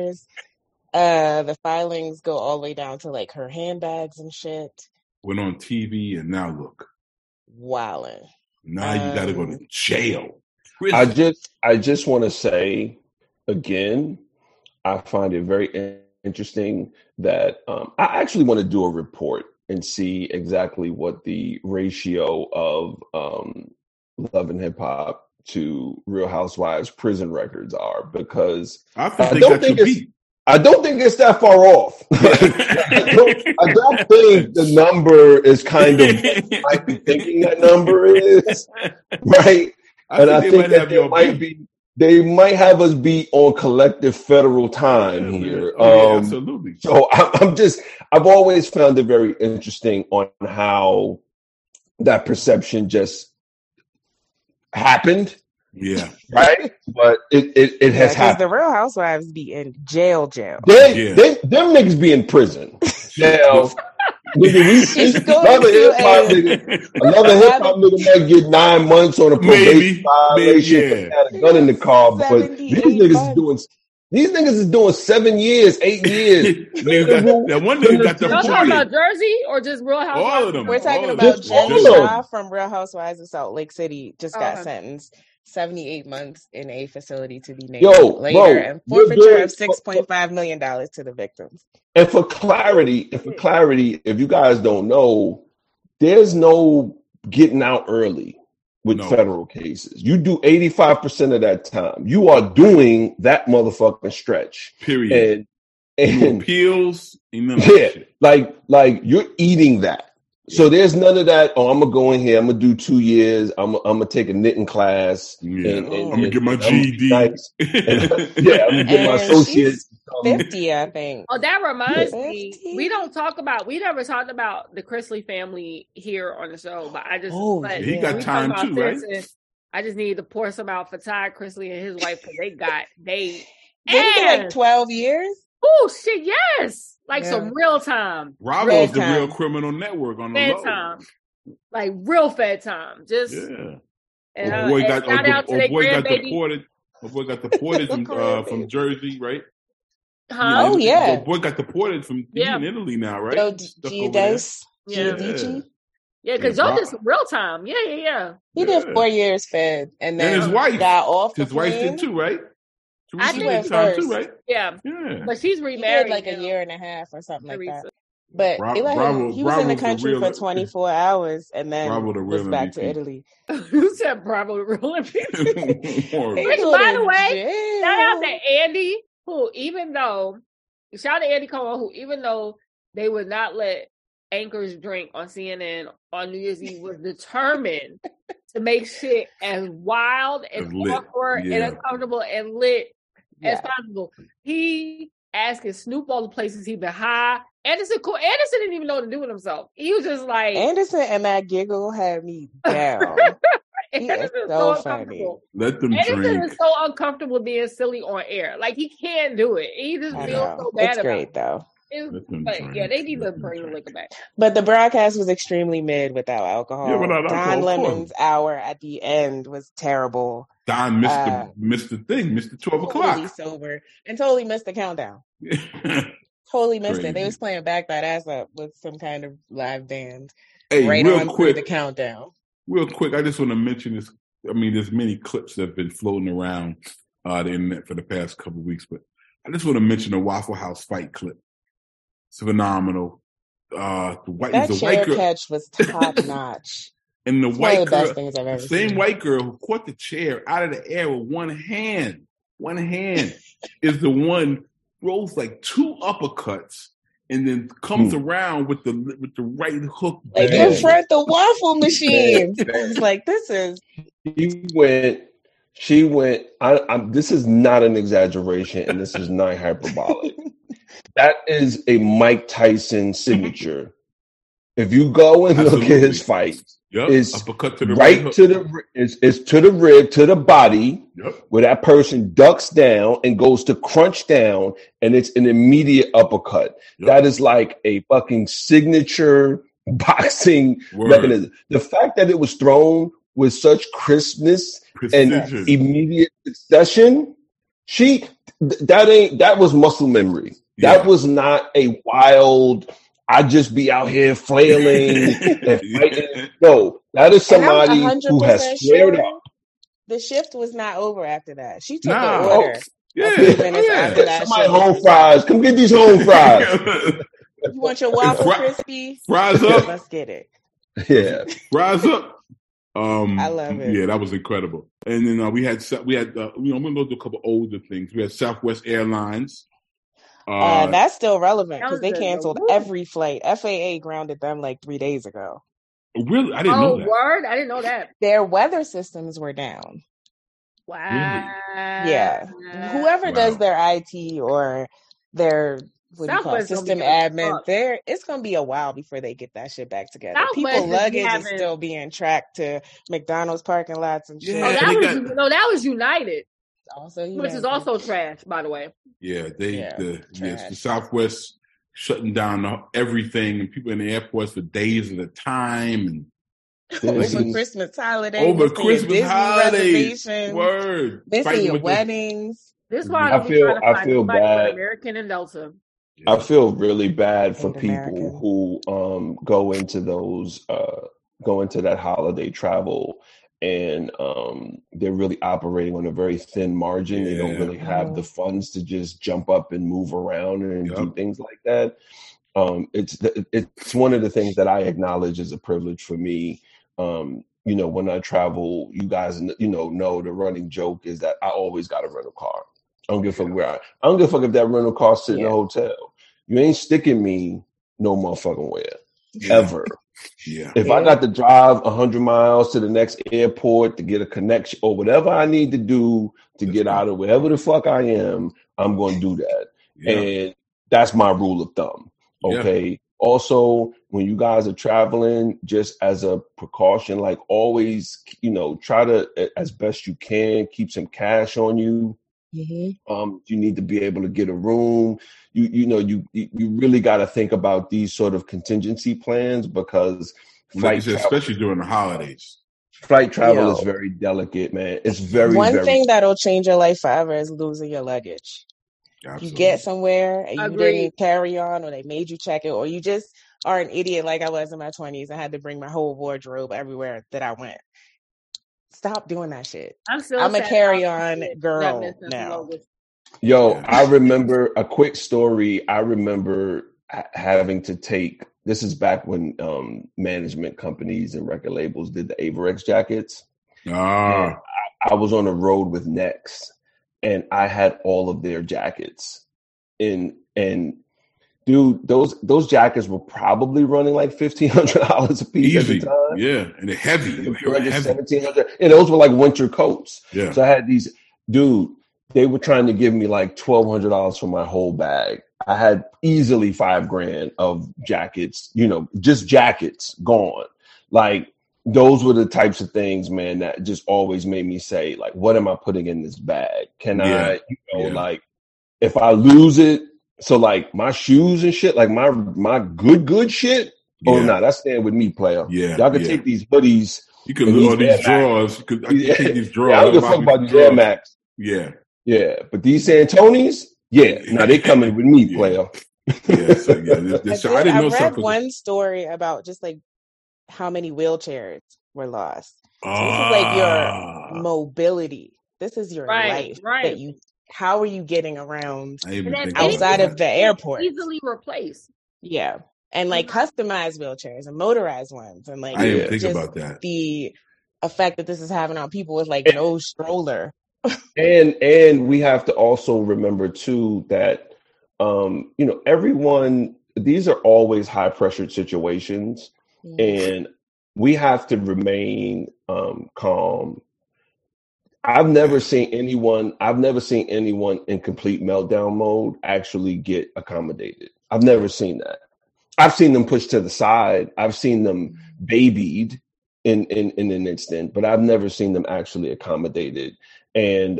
The filings go all the way down to like her handbags and shit. Went on TV and now look. Wildin'. Now you gotta go to jail. Prison. I just want to say again, I find it very interesting that I actually want to do a report and see exactly what the ratio of Love and Hip Hop to Real Housewives prison records are, because I don't think it's that far off. I don't think the number is kind of what I might be thinking that number is, right? I think that they might have us be on collective federal time here. Absolutely. So I've always found it very interesting on how that perception just happened. Yeah. Right? But it has happened. The Real Housewives be in jail. Them niggas be in prison. Jail. Another hip hop nigga might get 9 months on a probation violation. Had a gun in the car, but these niggas is doing 7 years, 8 years. That one nigga got the Y'all talking about Jersey or just Real Housewives? All of them. We're talking about Jen Shah from Real Housewives of Salt Lake City. Just got sentenced 78 months in a facility to be named later, and forfeiture of $6.5 million to the victims. And for clarity, if you guys don't know, there's no getting out early with federal cases. You do 85% of that time. You are doing that motherfucking stretch. Period. And appeals. Like you're eating that. So there's none of that. Oh, I'm gonna go in here. I'm gonna do 2 years. I'm gonna take a knitting class. I'm gonna get my GED. I'm gonna get my associate's. 50, I think. Oh, that reminds me. We never talked about the Chrisley family here on the show, but I just he got time too, right? I just need to pour some out for Ty Chrisley and his wife, because they like 12 years. Oh shit, yes. Like some real time. Bravo's the Real Criminal Network on the fed low. Time. Like real fed time. Just and boy got deported. My boy got deported from Jersey, right? Huh? Oh yeah. Boy got deported from in Italy now, right? Giudice. Yeah, because y'all did some real time. Yeah. He did 4 years fed, and then his wife got off. His wife did too, right? I think time too, right? Yeah. But she's remarried. He did like a year and a half or something like that. But he was in the country for 24 hours and then was back to Italy. You said Bravo the real MVP. Which, by the way, shout out to Andy, shout out to Andy Cohen, who even though they would not let anchors drink on CNN on New Year's Eve was determined to make shit as wild and awkward and uncomfortable and lit as possible. He asking Snoop all the places he been high. Anderson didn't even know what to do with himself. He was just like Anderson, and that giggle had me down. He is so funny. Let them Anderson drink. is so uncomfortable being silly on air. Like he can't do it. He just feels so bad. It's great though. But yeah, they need to bring the liquor back. But the broadcast was extremely mid without alcohol. Yeah, without Don alcohol, Lemon's hour at the end was terrible. Don missed the thing, missed the 12 o'clock. Totally sober and totally missed the countdown. Totally missed it. They was playing Back That Ass Up with some kind of live band. Hey, right real on quick, the countdown. Real quick, I just want to mention this. I mean, there's many clips that have been floating around the internet for the past couple of weeks, but I just want to mention the Waffle House fight clip. It's phenomenal. That chair catch was top notch. And the white girl, the same white girl who caught the chair out of the air with one hand is the one throws like 2 uppercuts and then comes around with the right hook. Like confront the waffle machine. It's like this is. She went. This is not an exaggeration, and this is not hyperbolic. That is a Mike Tyson signature. If you go and look at his fight, it's uppercut to the it's to the rib, to the body, where that person ducks down and goes to crunch down, and it's an immediate uppercut. That is like a fucking signature boxing mechanism. The fact that it was thrown with such crispness and immediate succession, that was muscle memory. That was not a wild, I just be out here flailing and fighting. No, that is somebody who has squared up. The shift was not over after that. She took the order. After that, somebody home fries. Come get these home fries. You want your waffle crispy? Fries up. Let's get it. Yeah. Fries up. I love it. Yeah, that was incredible. And then we had I'm going to go to a couple older things. We had Southwest Airlines. That's still relevant because they canceled every flight. FAA grounded them like 3 days ago. Really? I didn't know that. Word? I didn't know that. Their weather systems were down. Wow. Really? Yeah. Whoever does their IT or their system admin, it's going to be a while before they get that shit back together. People's luggage is still being tracked to McDonald's parking lots and shit. Yeah, that was United. Which is also trash, by the way. Yeah, the Southwest shutting down everything and people in the airports for days at a time and over Christmas holidays. Word. Missing your weddings. This is why I feel bad. American and Delta. I feel really bad for people who go into that holiday travel. And they're really operating on a very thin margin. They don't really have the funds to just jump up and move around and do things like that. It's one of the things that I acknowledge as a privilege for me. When I travel, you guys know the running joke is that I always got to rent a car. I don't give a fuck I don't give a fuck if that rental car sits in a hotel. You ain't sticking me no motherfucking where ever. Yeah. If I got to drive 100 miles to the next airport to get a connection or whatever I need to do to get out of wherever the fuck I am, I'm going to do that. Yeah. And that's my rule of thumb. Okay. Yeah. Also, when you guys are traveling, just as a precaution, like always, try to, as best you can, keep some cash on you. Mm-hmm. You need to be able to get a room. You really got to think about these sort of contingency plans because especially during the holidays. Flight travel is very delicate, man. It's very one thing that'll change your life forever is losing your luggage. Absolutely. You get somewhere and you didn't carry on, or they made you check it, or you just are an idiot like I was in my 20s. I had to bring my whole wardrobe everywhere that I went. Stop doing that shit. I'm a carry-on girl now. Yo, I remember a quick story. I remember having to take, this is back when management companies and record labels did the Averex jackets. I was on the road with Next, and I had all of their jackets. And Dude, those jackets were probably running like $1,500 a piece Easy. at the time. Yeah, and they're heavy. They were like $1,700, and those were like winter coats. Yeah. So I had these, dude. They were trying to give me like $1,200 for my whole bag. I had easily $5,000 of jackets, just jackets gone. Like those were the types of things, man, that just always made me say, like, what am I putting in this bag? Can I, like, if I lose it. So like my shoes and shit, like my good shit. Oh no, that's staying with me, player. Yeah, y'all can take these hoodies. You can lose all these drawers. I can take these drawers. I don't give a fuck about these Air Max. Yeah, but these Santonis, now they coming with me, player. I read one story about just like how many wheelchairs were lost. So this is like your mobility. This is your life that you. How are you getting around outside of the airport? Easily replaced. Yeah. And like customized wheelchairs and motorized ones. And like, I didn't think about that. The effect that this is having on people with like no stroller. and we have to also remember too that, everyone, these are always high pressured situations, and we have to remain calm. I've never seen anyone in complete meltdown mode actually get accommodated. I've never seen that. I've seen them pushed to the side. I've seen them babied in an instant, but I've never seen them actually accommodated. And,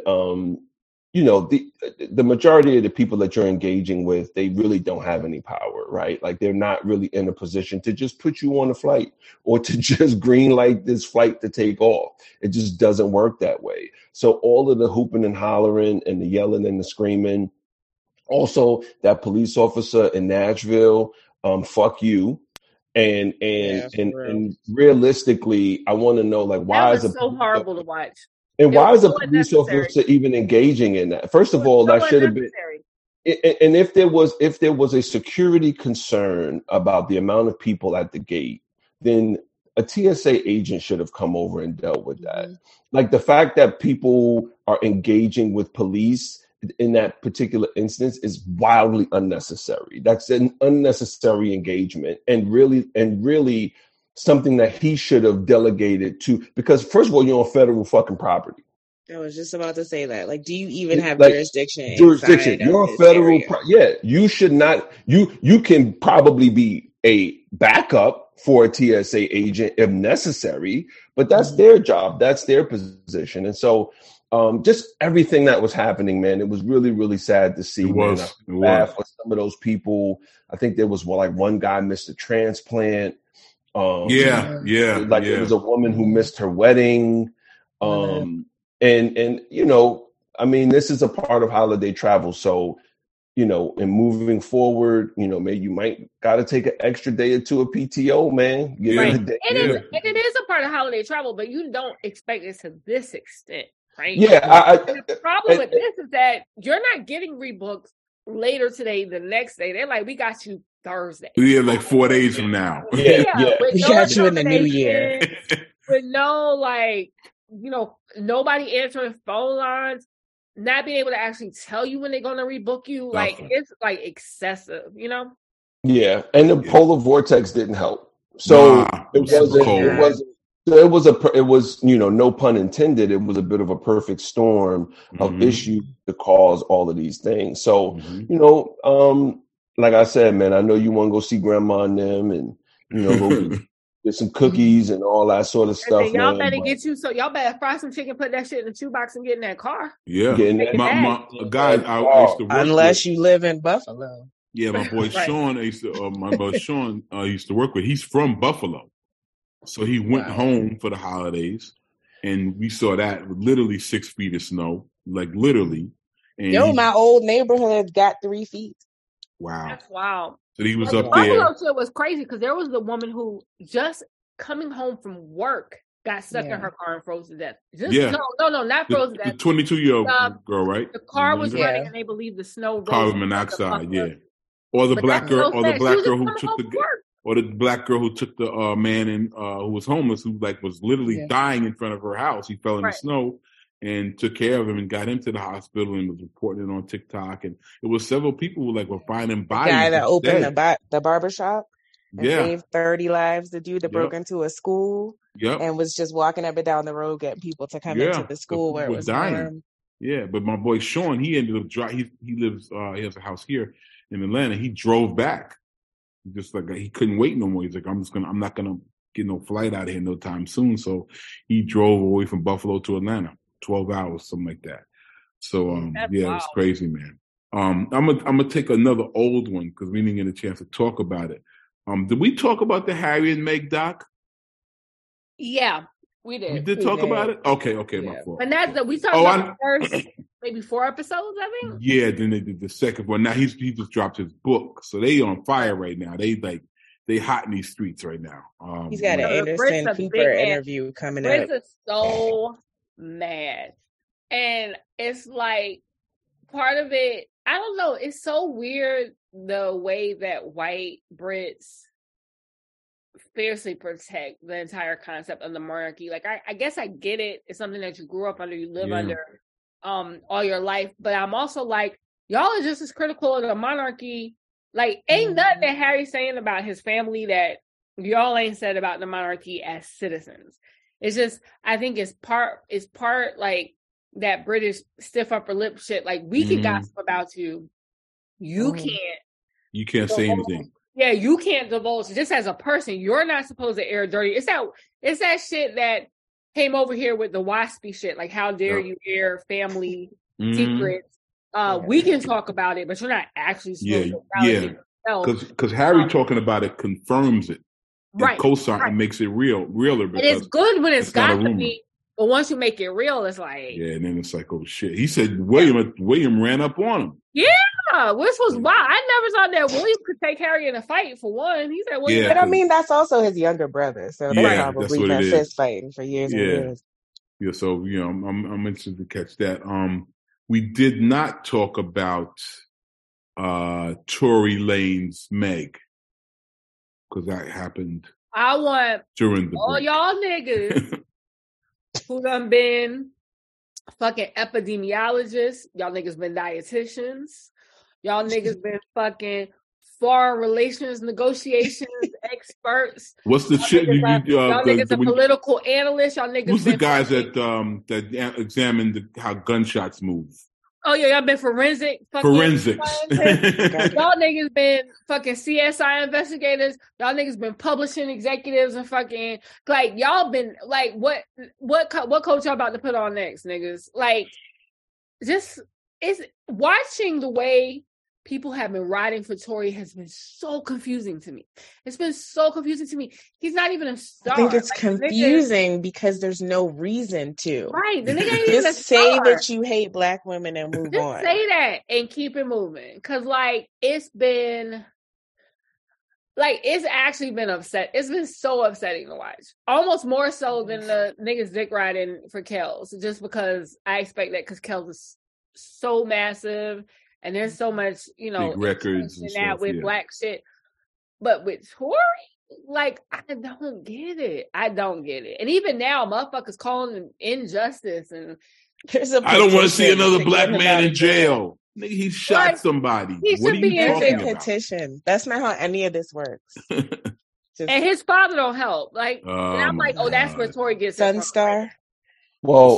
the majority of the people that you're engaging with, they really don't have any power, right? Like they're not really in a position to just put you on a flight or to just green light this flight to take off. It just doesn't work that way. So all of the hooping and hollering and the yelling and the screaming, also that police officer in Nashville, fuck you. And realistically, I want to know, like, why is it so horrible to watch? And why is a police officer even engaging in that? First of all, that should have been. And if there was a security concern about the amount of people at the gate, then a TSA agent should have come over and dealt with that. Mm-hmm. Like the fact that people are engaging with police in that particular instance is wildly unnecessary. That's an unnecessary engagement, and really something that he should have delegated to, because first of all, you're on federal fucking property. I was just about to say that. Like, do you even have jurisdiction? You're a federal. You should not. You can probably be a backup for a TSA agent if necessary, but that's their job. That's their position. And so, just everything that was happening, man, it was really, really sad to see. It was. For some of those people. I think there was one guy missed a transplant. There was a woman who missed her wedding. And I mean, this is a part of holiday travel. So, in moving forward, maybe you might got to take an extra day or two of PTO, man. It is a part of holiday travel, but you don't expect it to this extent, right? Yeah. The problem with this is that you're not getting rebooked later today, the next day. They're like, we got you Thursday. Yeah, like 4 days from now. We got you in the new year. With no, nobody answering phone lines, not being able to actually tell you when they're going to rebook you. Like, it's excessive, Yeah, and the polar vortex didn't help. So it was no pun intended. It was a bit of a perfect storm of issues to cause all of these things. So, like I said, man, I know you want to go see grandma and them and, go get some cookies and all that sort of stuff. Y'all better y'all better fry some chicken, put that shit in the shoebox and get in that car. Yeah. My guy I used to work unless you live in Buffalo. Yeah, my boy Sean used to work with. He's from Buffalo. So he went home for the holidays, and we saw that literally 6 feet of snow, like literally. And my old neighborhood got 3 feet. Wow, that's wild. So he was up there. Buffalo shit was crazy because there was the woman who just coming home from work got stuck in her car and froze to death. No, not froze to death. The 22-year-old girl, right? The car was running, and they believe the snow. Carbon monoxide, or the black girl, or the black girl who took the black girl who took the man in who was homeless, who was literally dying in front of her house. He fell in the snow, and took care of him and got him to the hospital and was reporting it on TikTok. And it was several people who were finding bodies. The guy that opened the barbershop and Yeah. saved 30 lives. The dude that broke into a school and was just walking up and down the road getting people to come into the school where it was dying. Yeah, but my boy Sean, he ended up he lives he has a house here in Atlanta. He drove back. Just like he couldn't wait no more. He's like, I'm not gonna get no flight out of here no time soon. So he drove away from Buffalo to Atlanta, 12 hours, something like that. So it was crazy, man. I'm gonna take another old one because we didn't get a chance to talk about it. Did we talk about the Harry and Meg doc? Yeah, we did. We did talk about it? Okay, my fault. And that's we talked about the first maybe 4 episodes, I think. Yeah, then they did the second one. Now he just dropped his book. So they on fire right now. They hot in these streets right now. He's got an Anderson Cooper interview coming up. Britt's is so mad. And it's like part of it, I don't know, it's so weird the way that white Brits fiercely protect the entire concept of the monarchy. Like I guess I get it. It's something that you grew up under, you live under all your life. But I'm also like, y'all are just as critical of the monarchy. Like, ain't nothing that Harry's saying about his family that y'all ain't said about the monarchy as citizens. It's just, I think it's part like that British stiff upper lip shit. Like, we can gossip about you. You can't say anything. Yeah, you can't divulge. Just as a person, you're not supposed to air dirty. It's that shit that came over here with the waspy shit. Like, how dare you air family secrets? We can talk about it, but you're not actually supposed to validate yourself. Because Harry talking about it confirms it. Right. Co-sign and makes it realer. It is good when it's got to be, but once you make it real, it's like... Yeah, and then it's like, oh shit. He said William ran up on him. Yeah, which was wild. I never thought that William could take Harry in a fight, for one. He said William... But I mean, that's also his younger brother, so they're probably been fist fighting for years and years. Yeah, so, I'm interested to catch that. We did not talk about Tory Lane's Meg, because that happened. I want during the all break. Y'all niggas who done been fucking epidemiologists. Y'all niggas been dietitians. Y'all niggas been fucking foreign relations negotiations experts. What's the shit? Y'all niggas are political analysts. Y'all niggas. Who's the guys that examined how gunshots move? Oh yeah, y'all been forensics. Y'all niggas been fucking CSI investigators. Y'all niggas been publishing executives and fucking like y'all been like what coach y'all about to put on next, niggas? Like, just it's watching the way people have been riding for Tory has been so confusing to me. It's been so confusing to me. He's not even a star. I think it's confusing because there's no reason to. Right. The nigga ain't even a star. Say that you hate black women and move on. Just say that and keep it moving. Because, like, it's actually been upset. It's been so upsetting to watch. Almost more so than the niggas dick riding for Kels. Just because I expect that because Kels is so massive. And there's so much, big records and that stuff, with black shit. But with Tory, like, I don't get it. And even now, motherfuckers calling him injustice. And I don't want to see another black man in jail. Nigga, he shot somebody. What are you talking about? Petition. That's not how any of this works. And his father don't help. Like, and I'm like, that's where Tory gets Sunstar. Well,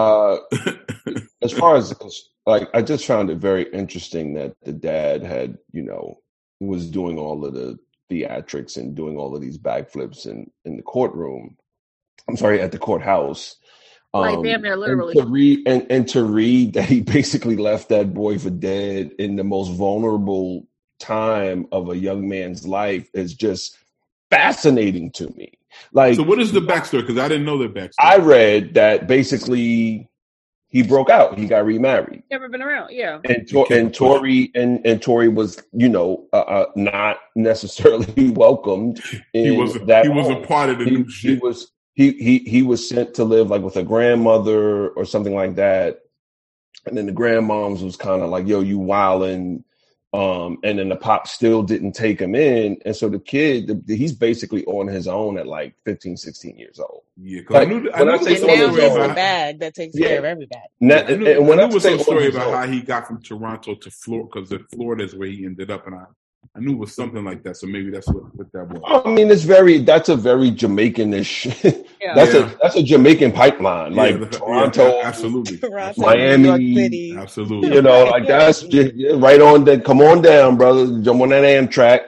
as far as I just found it very interesting that the dad had, was doing all of the theatrics and doing all of these backflips in the courtroom. I'm sorry, at the courthouse. Like damn near literally. And to read that he basically left that boy for dead in the most vulnerable time of a young man's life is just fascinating to me. Like, so what is the backstory? Because I didn't know the backstory. I read that basically he broke out. He got remarried. Never been around, yeah. And Tory was, not necessarily welcomed. He was a part of the new shit. He was sent to live like with a grandmother or something like that. And then the grandmoms was kind of like, yo, you wildin'. And then the pop still didn't take him in. And so the kid, he's basically on his own at like 15, 16 years old. Yeah, because I knew he has a bag that takes care of everybody. I knew some story about how he got from Toronto to Florida, because Florida is where he ended up, and I knew it was something like that. So maybe that's what that was. I mean, that's a very Jamaican-ish. Yeah. That's a Jamaican pipeline, like Toronto, absolutely, Miami, New York City. Absolutely. Like that's right on. That come on down, brother. Jump on that Amtrak.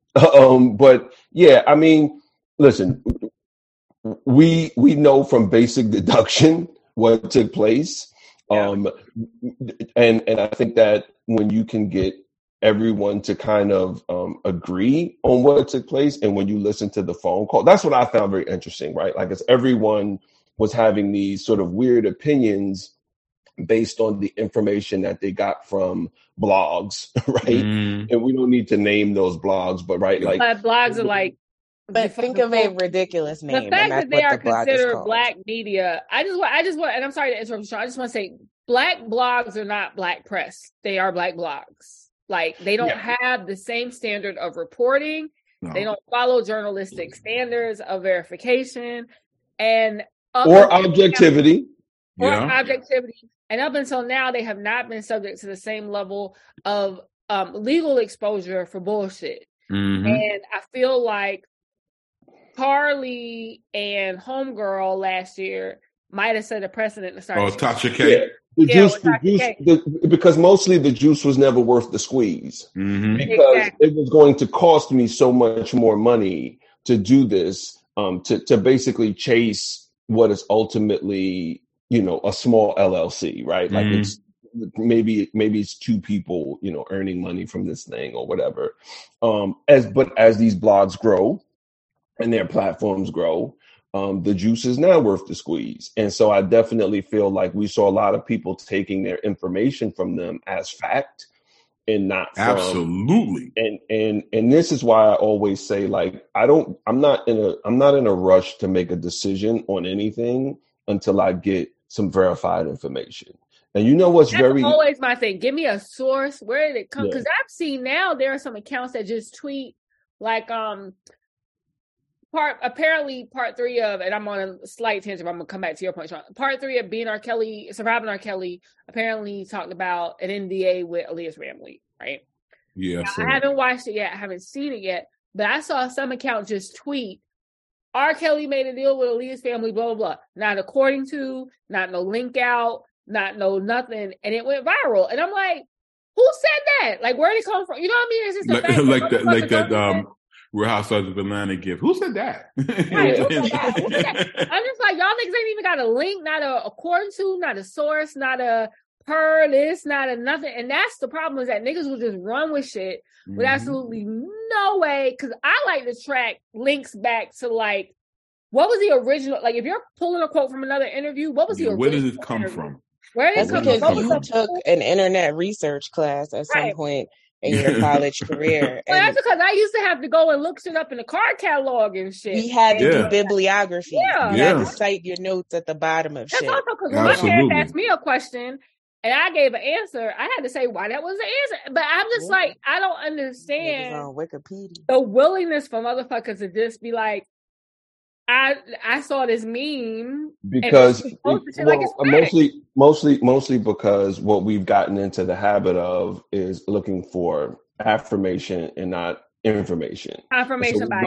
But yeah, I mean, listen, we know from basic deduction what took place, and I think that when you can get everyone to kind of agree on what took place, and when you listen to the phone call, that's what I found very interesting, right? Like, as everyone was having these sort of weird opinions based on the information that they got from blogs, right? And we don't need to name those blogs, but right, like, but blogs are like, but think of a ridiculous name. The fact that they are considered black media, I just want, and I'm sorry to interrupt you, Sean, I just want to say, black blogs are not black press. They are black blogs. Like, they don't have the same standard of reporting. No. They don't follow journalistic standards of verification or objectivity. Objectivity. And up until now, they have not been subject to the same level of legal exposure for bullshit. Mm-hmm. And I feel like Carly and Homegirl last year might have set a precedent to start. Oh, Tasha K. Because mostly the juice was never worth the squeeze. Mm-hmm. Because it was going to cost me so much more money to do this, to basically chase what is ultimately, a small LLC, right? Like, it's maybe it's two people, earning money from this thing or whatever. But as these blogs grow and their platforms grow, the juice is now worth the squeeze. And so I definitely feel like we saw a lot of people taking their information from them as fact and not from, absolutely. And this is why I always say, like, I'm not in a rush to make a decision on anything until I get some verified information. And what's always my thing. Give me a source. Where did it come? Because I've seen now there are some accounts that just tweet like part 3 of, and I'm on a slight tangent, but I'm gonna come back to your point, Sean. Part 3 of Surviving R. Kelly apparently talked about an NDA with Aaliyah's family, right? Yeah. Now, I haven't watched it yet, I haven't seen it yet, but I saw some account just tweet, R. Kelly made a deal with Aaliyah's family, blah, blah, blah. Not according to, not no link out, not no nothing, and it went viral. And I'm like, who said that? Like, where did it come from? You know what I mean? It's just like that Real Housewives of Atlanta gift. Who said that? Right, who said that? I'm just like, y'all niggas ain't even got a link, not a according to, not a source, not a per this, not a nothing. And that's the problem, is that niggas will just run with shit with absolutely no way. Because I like to track links back to, like, what was the original? Like, if you're pulling a quote from another interview, what was the original? Where did it come from? Where did it come from? Because you took an internet research class at some point in your college career. Well, that's because I used to have to go and look shit up in the card catalog and shit. We had to do bibliography. You had to cite your notes at the bottom of shit. That's also because when my parents asked me a question and I gave an answer, I had to say why that was the answer. But I'm just like, I don't understand on Wikipedia the willingness for motherfuckers to just be like, I saw this meme because mostly because what we've gotten into the habit of is looking for affirmation and not information. Affirmation by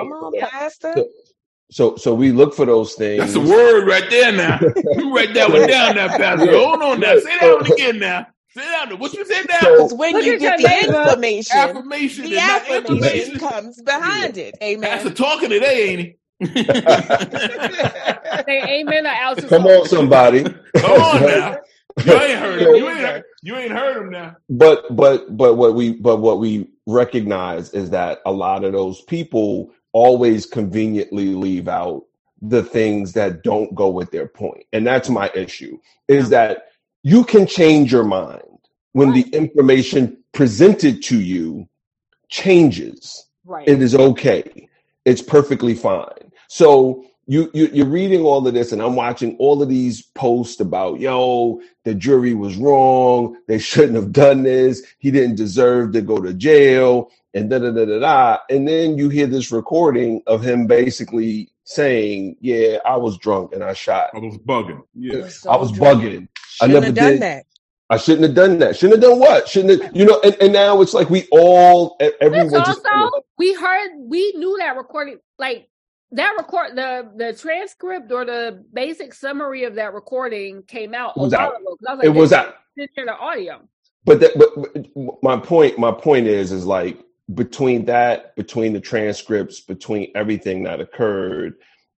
So we look for those things. That's a word right there now. You write that one down now, Pastor. Hold on now. Say that one again now. Say that one. What you said now? Because when you get the affirmation, the affirmation comes behind it. Amen. Pastor talking today, ain't he? Say amen or out. Come on, somebody. Come on now. You ain't heard him. You ain't heard him now. But what we recognize is that a lot of those people always conveniently leave out the things that don't go with their point. And that's my issue, is that you can change your mind when the information presented to you changes. Right. It is okay. It's perfectly fine. So you're reading all of this, and I'm watching all of these posts about, the jury was wrong. They shouldn't have done this. He didn't deserve to go to jail, and da-da-da-da-da. And then you hear this recording of him basically saying, yeah, I was drunk and I shot. I was bugging. Yeah. I was bugging. I never did that. I shouldn't have done that. Shouldn't have done what? Shouldn't have, and now it's like everyone also, we knew that recording, like that the transcript or the basic summary of that recording came out a while ago. It was out. Didn't hear the audio. But my point is like between the transcripts, between everything that occurred,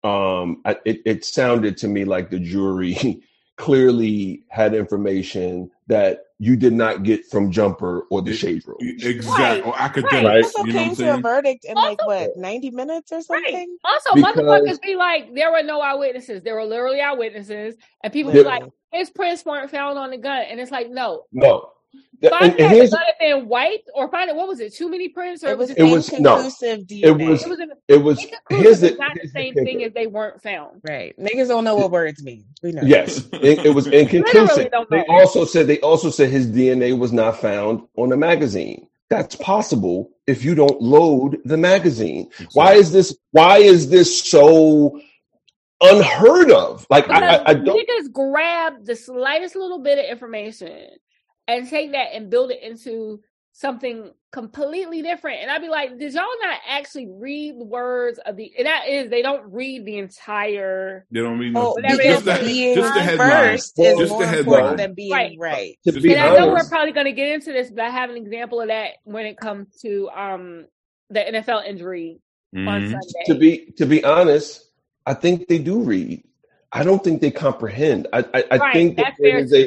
it sounded to me like the jury clearly had information that you did not get from Jumper or the Shade Room. Exactly. Or academic. Right. Also came to a verdict in 90 minutes or something? Right. Also, motherfuckers be like, there were no eyewitnesses. There were literally eyewitnesses. And people be like, his prints weren't found on the gun. And it's like, no. Find that the gun had been wiped, or find it. What was it? Too many prints, or it was inconclusive DNA. It was not the same thing as they weren't found. Right? Niggas don't know what words mean. We know. Yes, it was inconclusive. They also said his DNA was not found on the magazine. That's possible if you don't load the magazine. Exactly. Why is this so unheard of? Like I don't. Niggas grab the slightest little bit of information and take that and build it into something completely different. And I'd be like, did y'all not actually read the words of and that is, they don't read the entire... They don't read just the headline. First is more important than being right. And I know we're probably going to get into this, but I have an example of that when it comes to the NFL injury on Sunday. To be honest, I think they do read. I don't think they comprehend. I think that there is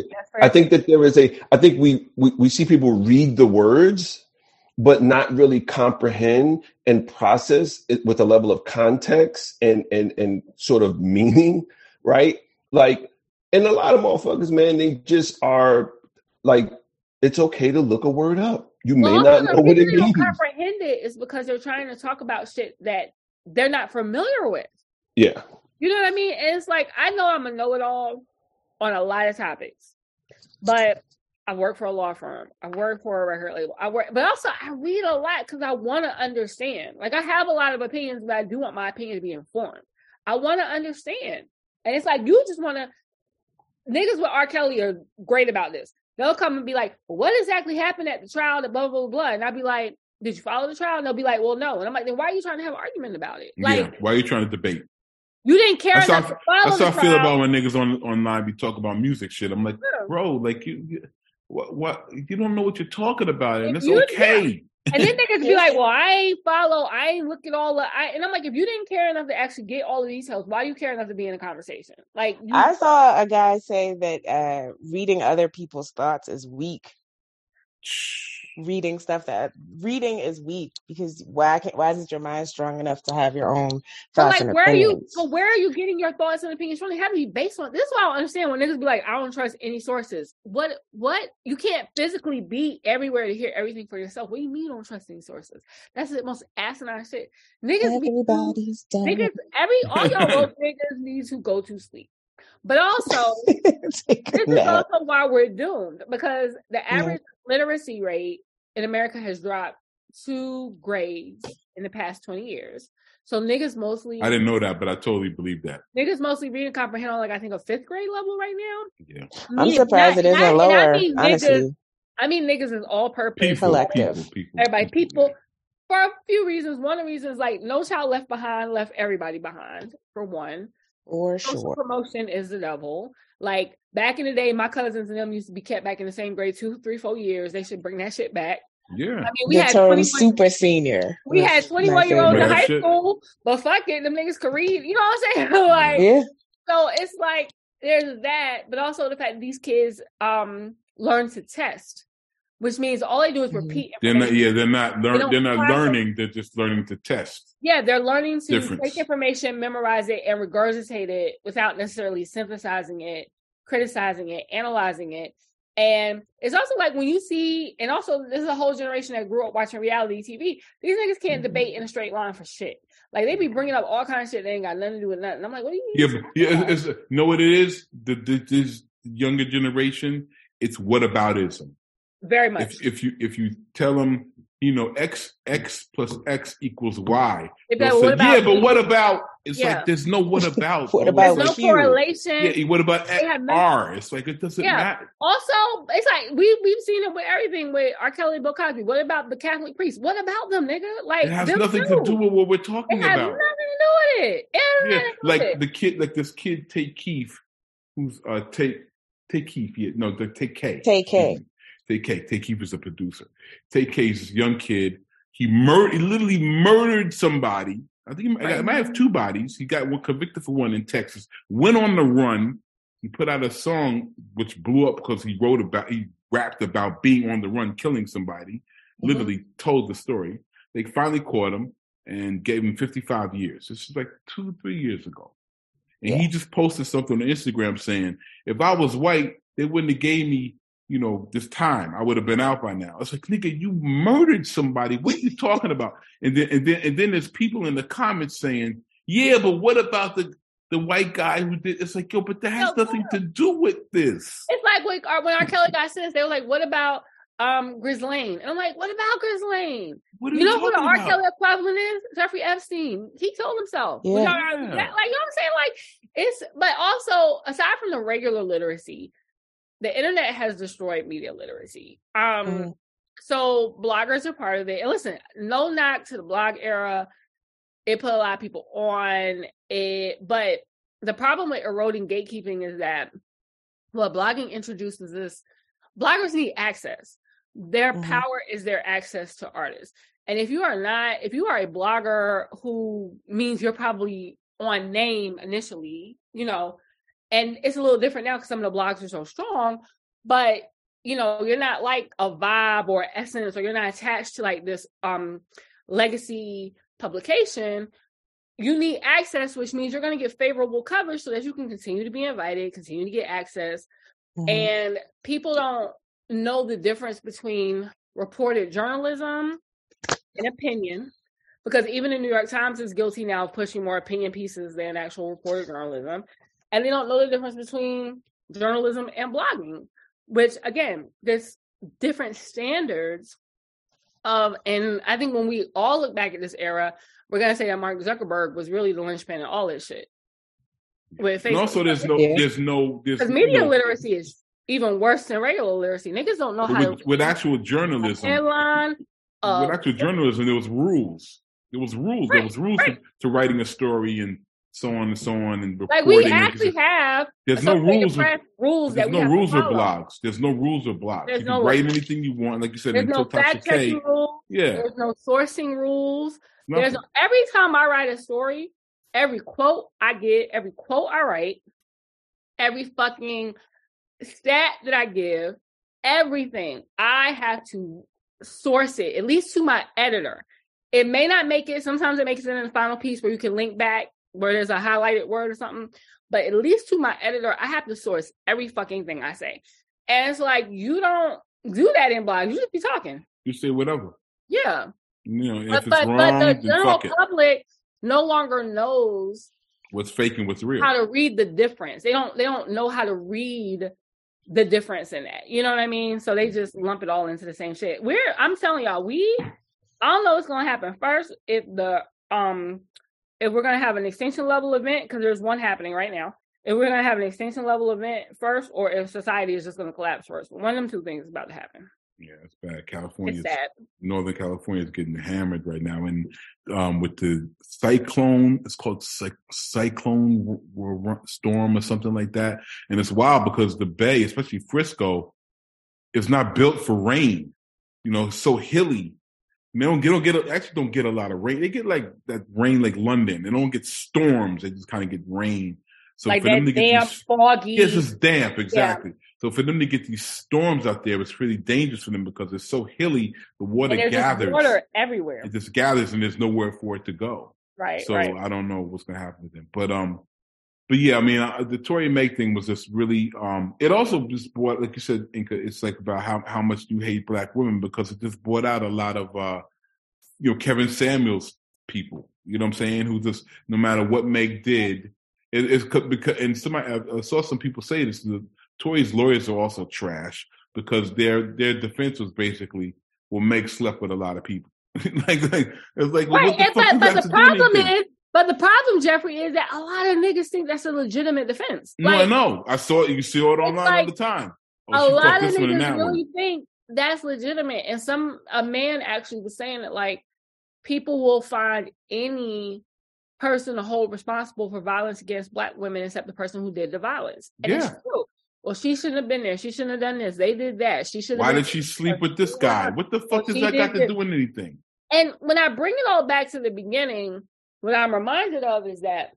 I think we see people read the words, but not really comprehend and process it with a level of context and sort of meaning, right? Like, and a lot of motherfuckers, man, they just are like, it's okay to look a word up. You may not know what it means. They don't comprehend it is because they're trying to talk about shit that they're not familiar with. Yeah. You know what I mean? And it's like, I know I'm a know-it-all on a lot of topics, but I work for a law firm. I work for a record label. But also I read a lot because I want to understand. Like, I have a lot of opinions, but I do want my opinion to be informed. I want to understand. And it's like, you just want to, niggas with R. Kelly are great about this. They'll come and be like, well, what exactly happened at the trial, the blah, blah, blah. And I'll be like, did you follow the trial? And they'll be like, well, no. And I'm like, then why are you trying to have an argument about it? Like, why are you trying to debate? You didn't care enough to follow That's how I feel about when niggas online be talking about music shit. I'm like, bro, like what you don't know what you're talking about, and it's okay. And then niggas be like, well, I ain't look at all and I'm like, if you didn't care enough to actually get all the details, why do you care enough to be in a conversation? Like, I saw a guy say that reading other people's thoughts is weak. Reading is weak because why isn't your mind strong enough to have your own thoughts and opinions? Where are you getting your thoughts and opinions from? They have to be based on this. Is why I don't understand when niggas be like, I don't trust any sources. What? You can't physically be everywhere to hear everything for yourself. What do you mean you don't trust any sources? That's the most asinine shit. Niggas, everybody's done. Niggas, all y'all woke niggas need to go to sleep. But also, this is also why we're doomed, because the average literacy rate in America has dropped 2 grades in the past 20 years. So niggas mostly... I didn't know that, but I totally believe that. Niggas mostly read and comprehend on, like, I think a 5th grade level right now. Yeah. I'm surprised it isn't lower, honestly. I mean niggas is all purpose. Collective. People. For a few reasons. One of the reasons, like, No Child Left Behind left everybody behind, for one. For Social sure. promotion is the devil. Like, back in the day, my cousins and them used to be kept back in the same grade 2, 3, 4 years. They should bring that shit back. Yeah. I mean, we had super senior. We had 21-year-olds in high school, but fuck it, them niggas could read. You know what I'm saying? Like, yeah. So it's like, there's that, but also the fact that these kids learn to test, which means all they do is repeat. They're not learning. They're just learning to test. Yeah, they're learning to take information, memorize it, and regurgitate it without necessarily synthesizing it, criticizing it, analyzing it. And it's also like when you see, and also this is a whole generation that grew up watching reality TV. These niggas can't debate in a straight line for shit. Like they be bringing up all kinds of shit that ain't got nothing to do with nothing. I'm like, what do you mean? You know what it is? This younger generation, it's whataboutism. Very much. If you tell them, X plus X equals Y. But what about? It's like there's no what about. What about? There's no correlation. Yeah, what about R? It's like it doesn't matter. Also, it's like we've seen it with everything with R. Kelly, Bill Cosby. What about the Catholic priests? What about them, nigga? Like it has nothing to do with what we're talking about. It has nothing to do with it. Like the kid, like this kid, Tay Keith, who's Tay Keith. Tay K. Tay K. Tay K. Tay Keith is a producer. Tay K's this young kid. He literally murdered somebody. I think he might have 2 bodies. He got convicted for one in Texas. Went on the run. He put out a song which blew up because he rapped about being on the run, killing somebody. Literally told the story. They finally caught him and gave him 55 years. This is like 2 or 3 years ago. And he just posted something on Instagram saying, if I was white, they wouldn't have gave me this time. I would have been out by now. It's like, nigga, you murdered somebody. What are you talking about? And then there's people in the comments saying, yeah, but what about the white guy who did? It's like, yo, but that has nothing to do with this. It's like when R. Kelly got sentenced, they were like, what about Ghislaine? And I'm like, what about Ghislaine? What you know who the R. Kelly equivalent is? Jeffrey Epstein. He killed himself. Yeah. Like, you know what I'm saying? Like but also aside from the regular literacy, the internet has destroyed media literacy. So bloggers are part of it. And listen, no knock to the blog era. It put a lot of people on it. But the problem with eroding gatekeeping is that what blogging introduces is bloggers need access. Their power is their access to artists. And if you are a blogger who means you're probably on name initially, and it's a little different now because some of the blogs are so strong, but you're not like a Vibe or Essence, or you're not attached to like this legacy publication. You need access, which means you're going to get favorable coverage so that you can continue to be invited, continue to get access. And people don't know the difference between reported journalism and opinion, because even the New York Times is guilty now of pushing more opinion pieces than actual reported journalism. And they don't know the difference between journalism and blogging, which, again, there's different standards of, and I think when we all look back at this era, we're going to say that Mark Zuckerberg was really the linchpin of all this shit. With Facebook. And also, there's no because media literacy is even worse than regular literacy. Niggas don't know how with actual journalism. Headline, with actual journalism, there was rules. There was rules. There was rules to writing a story and so on and so on, and reporting. Like we actually have. There's no rules. There's no rules or blogs. There's no rules or blogs. You can write anything you want, like you said. There's no fact checking rules. Yeah. There's no sourcing rules. Every time I write a story, every quote I get, every quote I write, every fucking stat that I give, everything, I have to source it, at least to my editor. It may not make it. Sometimes it makes it in the final piece where you can link back where there's a highlighted word or something. But at least to my editor, I have to source every fucking thing I say. And it's like, you don't do that in blogs. You just be talking. You say whatever. Yeah. If it's wrong, but the general public no longer knows what's fake and what's real. How to read the difference. They don't know how to read the difference in that. You know what I mean? So they just lump it all into the same shit. I'm telling y'all, I don't know what's gonna happen first if we're gonna have an extinction level event, because there's one happening right now. If we're gonna have an extinction level event first, or if society is just gonna collapse first. One of them two things is about to happen. Yeah, it's bad. It's sad. Northern California is getting hammered right now, and with the cyclone, it's called cyclone storm or something like that. And it's wild because the Bay, especially Frisco, is not built for rain. It's so hilly. They don't get a lot of rain. They get like that rain like London. They don't get storms. They just kind of get rain. So like for them to get damp, foggy. Yes, it's damp, exactly. Yeah. So for them to get these storms out there, it's really dangerous for them because it's so hilly. The water gathers. Water everywhere. It just gathers, and there's nowhere for it to go. Right. So right. I don't know what's going to happen with them. But But yeah, I mean, the Tory Make thing was just really. It also just brought, like you said, Inka, it's like about how much you hate black women, because it just brought out a lot of Kevin Samuels people. You know what I'm saying? Who just, no matter what Meg did, it's because, and somebody, I saw some people say this, the Tory's lawyers are also trash, because their defense was basically, well, Meg slept with a lot of people. like it's like, well, right. But the problem, Jeffrey, is that a lot of niggas think that's a legitimate defense. No, I know. You see it online all the time. A lot of niggas really think that's legitimate. And a man actually was saying that, like, people will find any person to hold responsible for violence against black women except the person who did the violence. And it's true. Well, she shouldn't have been there. She shouldn't have done this. They did that. She should. Why did she sleep with this guy? What the fuck does that got to do with anything? And when I bring it all back to the beginning, what I'm reminded of is that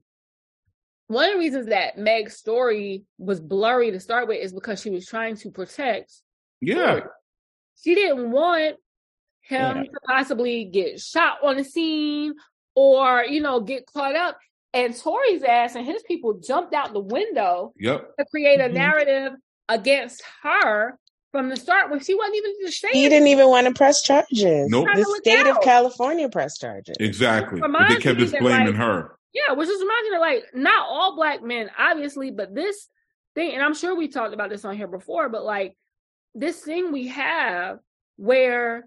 one of the reasons that Meg's story was blurry to start with is because she was trying to protect. Yeah. Tory. She didn't want him to possibly get shot on the scene or, get caught up. And Tory's ass and his people jumped out the window to create a narrative against her from the start when she wasn't even just saying. He didn't even want to press charges. Nope. The state of California pressed charges. Exactly. But they kept just blaming her. Yeah, which is reminding me, like, not all black men, obviously, but this thing, and I'm sure we talked about this on here before, but like this thing we have where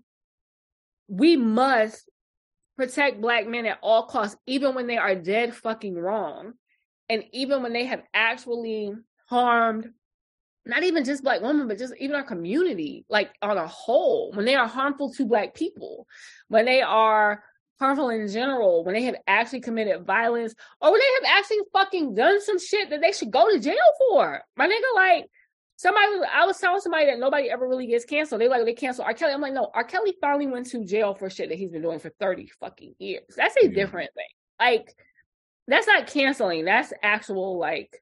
we must protect black men at all costs, even when they are dead fucking wrong. And even when they have actually harmed not even just black women, but just even our community, like on a whole, when they are harmful to black people, when they are harmful in general, when they have actually committed violence, or when they have actually fucking done some shit that they should go to jail for. My nigga, like, I was telling somebody that nobody ever really gets canceled. They cancel R. Kelly. I'm like, no, R. Kelly finally went to jail for shit that he's been doing for 30 fucking years. That's a different thing. Like, that's not canceling. That's actual, like,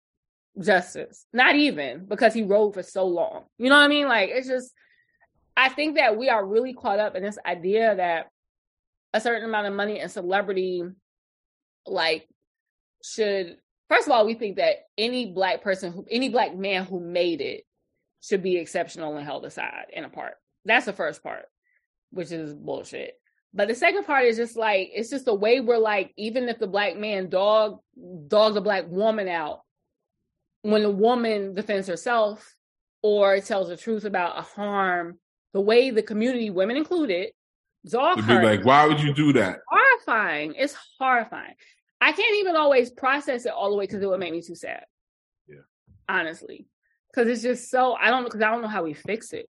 justice. Not even, because he rode for so long. You know what I mean? Like, it's just, I think that we are really caught up in this idea that a certain amount of money and celebrity, like, should, first of all, we think that any black man who made it should be exceptional and held aside and apart. That's the first part, which is bullshit. But the second part is just like, it's just the way we're like, even if the black man dogs a black woman out, when a woman defends herself or tells the truth about a harm, the way the community, women included, is all to be like, why would you do that? Horrifying. It's horrifying. I can't even always process it all the way because it would make me too sad. Yeah. Honestly. Because it's just so, I don't know how we fix it.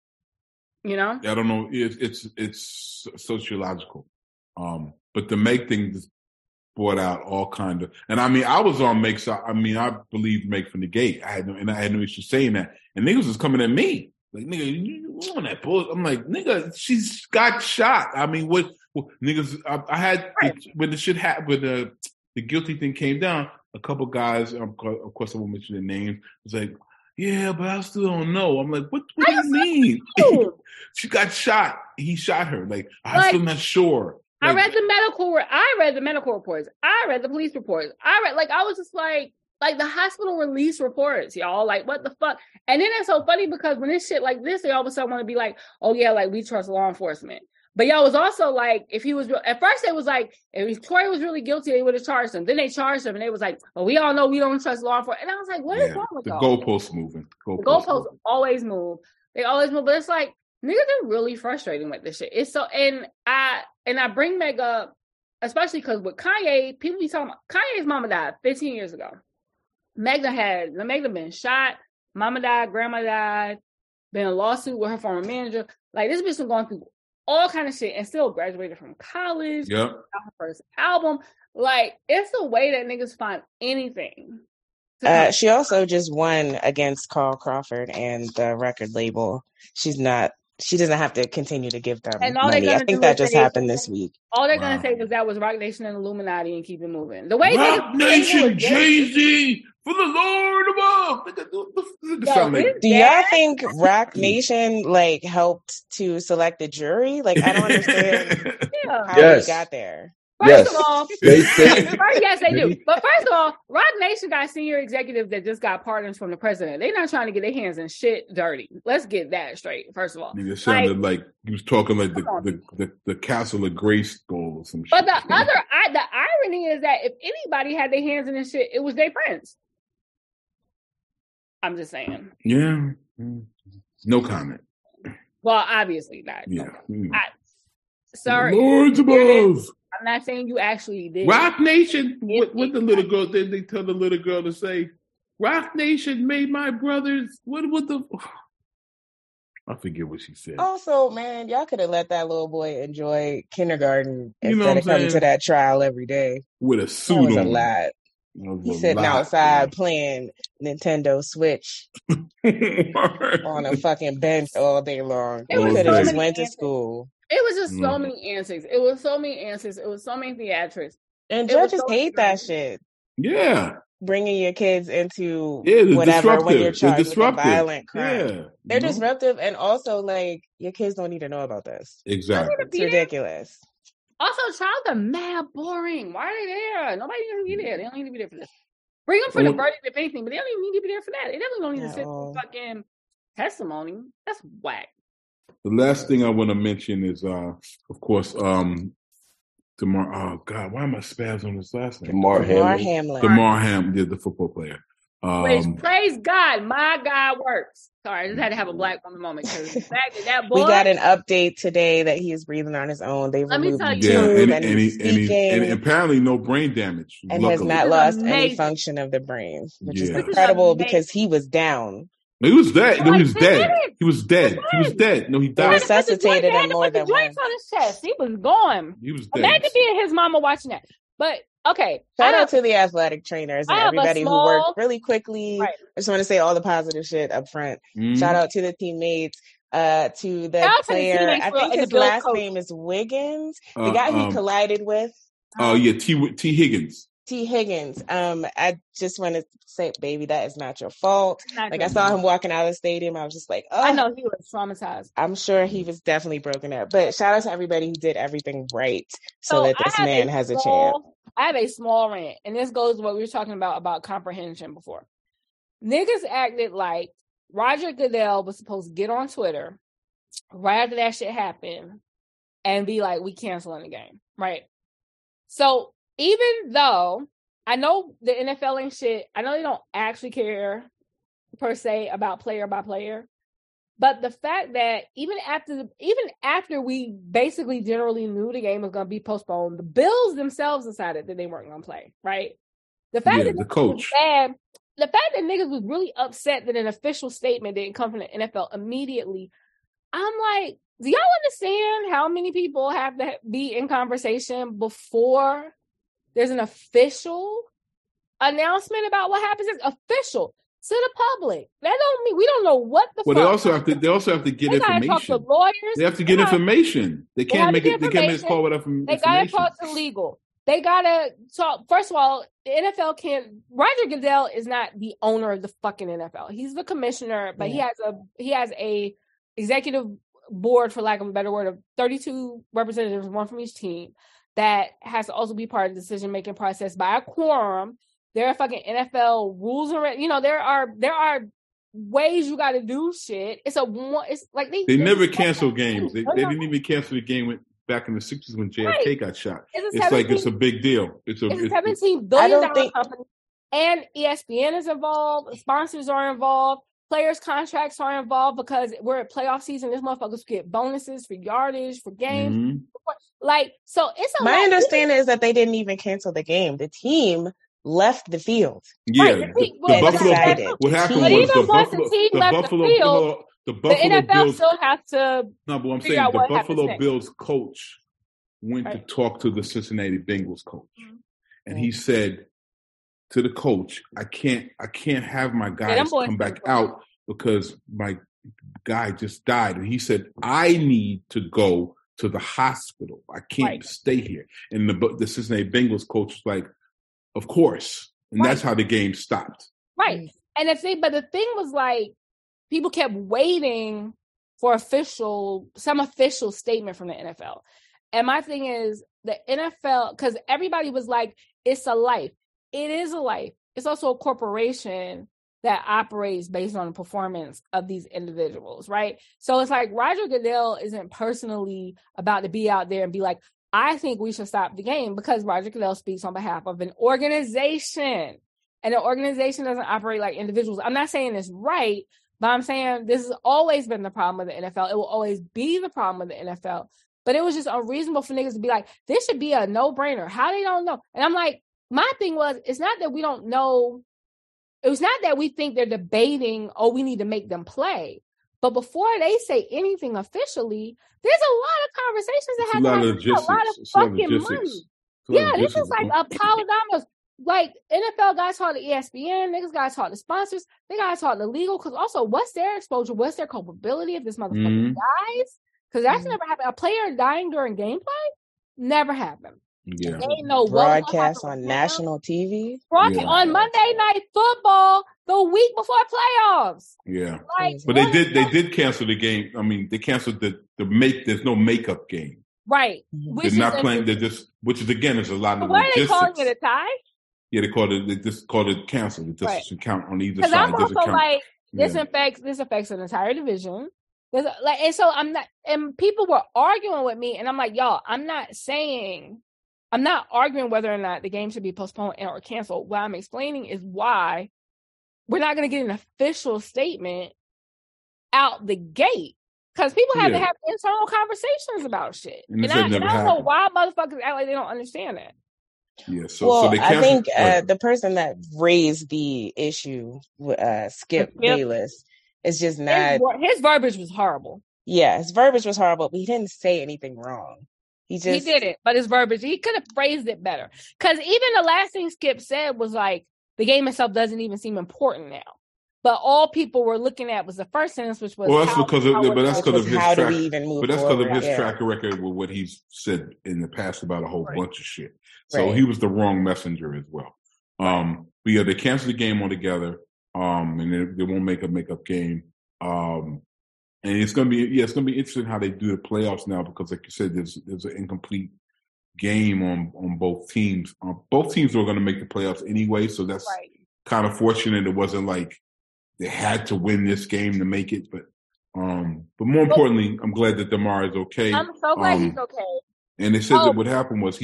You know? I don't know. It's sociological. But the Meg thing just brought out all kind of, and I mean, I was on Meg side. I mean, I believed Meg from the gate. I had no issue saying that. And niggas was coming at me. Like, nigga, you on that bullshit? I'm like, nigga, she's got shot. I mean, what niggas, I had, when the shit happened, when the guilty thing came down, a couple guys, of course I won't mention their names, was like, yeah, but I still don't know. I'm like, what do you mean? She got shot. He shot her. Like, I'm still not sure. Like, I read the medical reports. I read the police reports. I was just like the hospital release reports, y'all. Like, what the fuck? And then it's so funny because when it's shit like this, they all of a sudden want to be like, oh yeah, like we trust law enforcement. But y'all was also like, if he was, at first they was like, if Tory was really guilty, they would have charged him. Then they charged him and they was like, well, we all know we don't trust law enforcement. And I was like, what is wrong with y'all? The goalposts moving. The goalposts always move. They always move. But it's like, niggas are really frustrating with this shit. It's so, and I bring Meg up, especially because with Kanye, people be talking about, Kanye's mama died 15 years ago. Meg been shot, mama died, grandma died, been in a lawsuit with her former manager. Like, this bitch been going through all kind of shit and still graduated from college. Yep. Got her first album. Like, it's the way that niggas find anything. She also just won against Carl Crawford and the record label. She doesn't have to continue to give them money. I think that just happened this week. All they're going to say is that was Roc Nation and Illuminati and keep it moving. The way Roc Nation, Jay-Z, for the Lord above. Do y'all think Roc Nation helped to select the jury? Like, I don't understand how we got there. First of all, yes, they do. But first of all, Roc Nation got senior executives that just got pardons from the president. They're not trying to get their hands in shit dirty. Let's get that straight. First of all, it sounded like he was talking like the Castle of Grayskull or some shit. But the irony is that if anybody had their hands in this shit, it was their friends. I'm just saying. Yeah. No comment. Well, obviously not. Yeah. Sorry. Lords above. I'm not saying you actually did. Roc Nation. What the little girl did? They tell the little girl to say, "Roc Nation made my brothers." What the? I forget what she said. Also, man, y'all could have let that little boy enjoy kindergarten instead of coming to that trial every day with a suit on. That was a lot. He's sitting outside playing Nintendo Switch on a fucking bench all day long. He could have just went to school. It was just so many antics. It was so many answers. It was so many theatrics. And judges hate that shit. Yeah. Bringing your kids into whatever when you're charged with a violent crime. Yeah. They're disruptive, and also, like, your kids don't need to know about this. Exactly. It's ridiculous. Also, trials are mad boring. Why are they there? Nobody needs to be there. They don't need to be there for this. Bring them for the verdict, if anything, but they don't even need to be there for that. They definitely don't need to sit for fucking testimony. That's whack. The last thing I want to mention is, of course, Damar. Oh God, why am I spazzing on his last name? Damar Hamlin. Damar Hamlin, the football player. Which, praise God, my God works. Sorry, I just had to have a black woman moment because the fact that boy. We got an update today that he is breathing on his own. They've removed the tube and apparently no brain damage, and has not lost any function of the brain, which is incredible because he was down. He was dead. No, he was dead. He was dead. He was dead. No, he died. They resuscitated him more than once. On his chest. He was gone. He was dead. Imagine being his mama watching that. But okay. Shout out to the athletic trainers and everybody who worked really quickly. Right. I just want to say all the positive shit up front. Shout out to the teammates, to the player. I think his last name is Wiggins. The guy he collided with. Oh yeah, T. Higgins. T. Higgins. I just want to say, baby, that is not your fault. Like, I saw him walking out of the stadium. I was just like, oh. I know he was traumatized. I'm sure he was definitely broken up. But shout out to everybody who did everything right so that this man has a chance. I have a small rant, and this goes to what we were talking about comprehension before. Niggas acted like Roger Goodell was supposed to get on Twitter right after that shit happened and be like, we canceling the game, right? So even though I know the NFL ain't shit, I know they don't actually care per se about player by player, but the fact that even after we basically generally knew the game was going to be postponed, the Bills themselves decided that they weren't going to play, right? The fact that the coach, the fact that niggas was really upset that an official statement didn't come from the NFL immediately, I'm like, do y'all understand how many people have to be in conversation before there's an official announcement about what happens? It's official to the public. That don't mean we don't know what the. Well, fuck. they also have to get information. Talk to lawyers. They have to get information. They can't make it. They can't make a call without information. They gotta talk to legal. They gotta talk. First of all, the NFL can't. Roger Goodell is not the owner of the fucking NFL. He's the commissioner, but he has a executive board, for lack of a better word, of 32 representatives, one from each team, that has to also be part of the decision-making process by a quorum. There are fucking NFL rules around. You know, there are ways you got to do shit. It's like they never cancel games. They didn't even cancel the game back in the 60s when JFK got shot. It's like it's a big deal. It's a $17 billion company, and ESPN is involved. Sponsors are involved. Players' contracts are involved because we're at playoff season. This motherfuckers get bonuses for yardage, for games. Mm-hmm. Like, so it's a My understanding is that they didn't even cancel the game. The team left the field. Yeah, right. the Buffalo. What happened was the NFL Bills still have to. No, but I'm saying the Buffalo Bills coach went to talk to the Cincinnati Bengals coach, and he said to the coach, I can't have my guys come back out because my guy just died. And he said, I need to go to the hospital. I can't stay here. And the Cincinnati Bengals coach was like, of course. And that's how the game stopped. Right. And but the thing was, like, people kept waiting for some official statement from the NFL. And my thing is the NFL, because everybody was like, it's a life. It is a life. It's also a corporation that operates based on the performance of these individuals, right? So it's like Roger Goodell isn't personally about to be out there and be like, I think we should stop the game, because Roger Goodell speaks on behalf of an organization, and an organization doesn't operate like individuals. I'm not saying it's right, but I'm saying this has always been the problem with the NFL. It will always be the problem with the NFL. But it was just unreasonable for niggas to be like, this should be a no-brainer. How they don't know? And I'm like, my thing was, it's not that we don't know. It was not that we think they're debating, oh, we need to make them play. But before they say anything officially, there's a lot of conversations that have to happen. A lot of fucking money. Yeah, this is like a pile of dominoes. Like, NFL guys talk to ESPN, niggas guys talk to sponsors, they guys talk to legal, because also, what's their exposure? What's their culpability if this motherfucker dies? Because that's never happened. A player dying during gameplay never happened. Yeah. They know broadcast on national TV. On Monday Night Football the week before playoffs. Yeah. Like, but they did cancel the game. I mean, they canceled there's no makeup game. Right. They're not playing, which is again, is a lot of logistics. Why are they calling it a tie? Yeah, they just called it canceled. It just doesn't count on either side. Because I'm also like, this affects an entire division. Like, and so I'm not, and people were arguing with me, and I'm like, y'all, I'm not arguing whether or not the game should be postponed or canceled. What I'm explaining is why we're not going to get an official statement out the gate, because people have to have internal conversations about shit. And I don't know why motherfuckers act like they don't understand that. Yeah, so they I think the person that raised the issue, Skip Bayless, is just not. His verbiage was horrible. Yeah, his verbiage was horrible, but he didn't say anything wrong. He did it, but his verbiage, he could have phrased it better. Because even the last thing Skip said was like, the game itself doesn't even seem important now. But all people were looking at was the first sentence, which was that's because of his track record with what he's said in the past about a whole bunch of shit. So he was the wrong messenger as well. But yeah, they canceled the game altogether, and they won't make a makeup game. And it's gonna be interesting how they do the playoffs now, because like you said, there's an incomplete game on both teams. Both teams are going to make the playoffs anyway, so that's kind of fortunate. It wasn't like they had to win this game to make it, but more importantly, I'm glad that DeMar is okay. I'm so glad he's okay. And they said that what happened was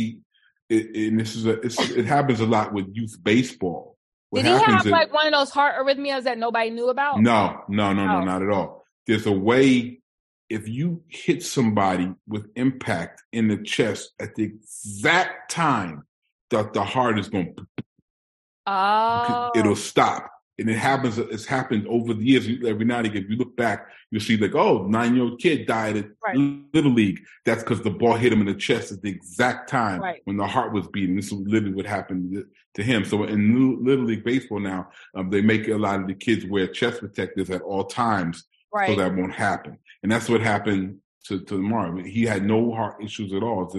it happens a lot with youth baseball. Did he have like one of those heart arrhythmias that nobody knew about? No, not at all. There's a way, if you hit somebody with impact in the chest at the exact time that the heart is going to, it'll stop. And it's happened over the years. Every now and again, if you look back, you'll see like, 9-year-old kid died at Little League. That's because the ball hit him in the chest at the exact time when the heart was beating. This is literally what happened to him. So in Little League baseball now, they make a lot of the kids wear chest protectors at all times so that won't happen. And that's what happened to DeMar. I mean, he had no heart issues at all.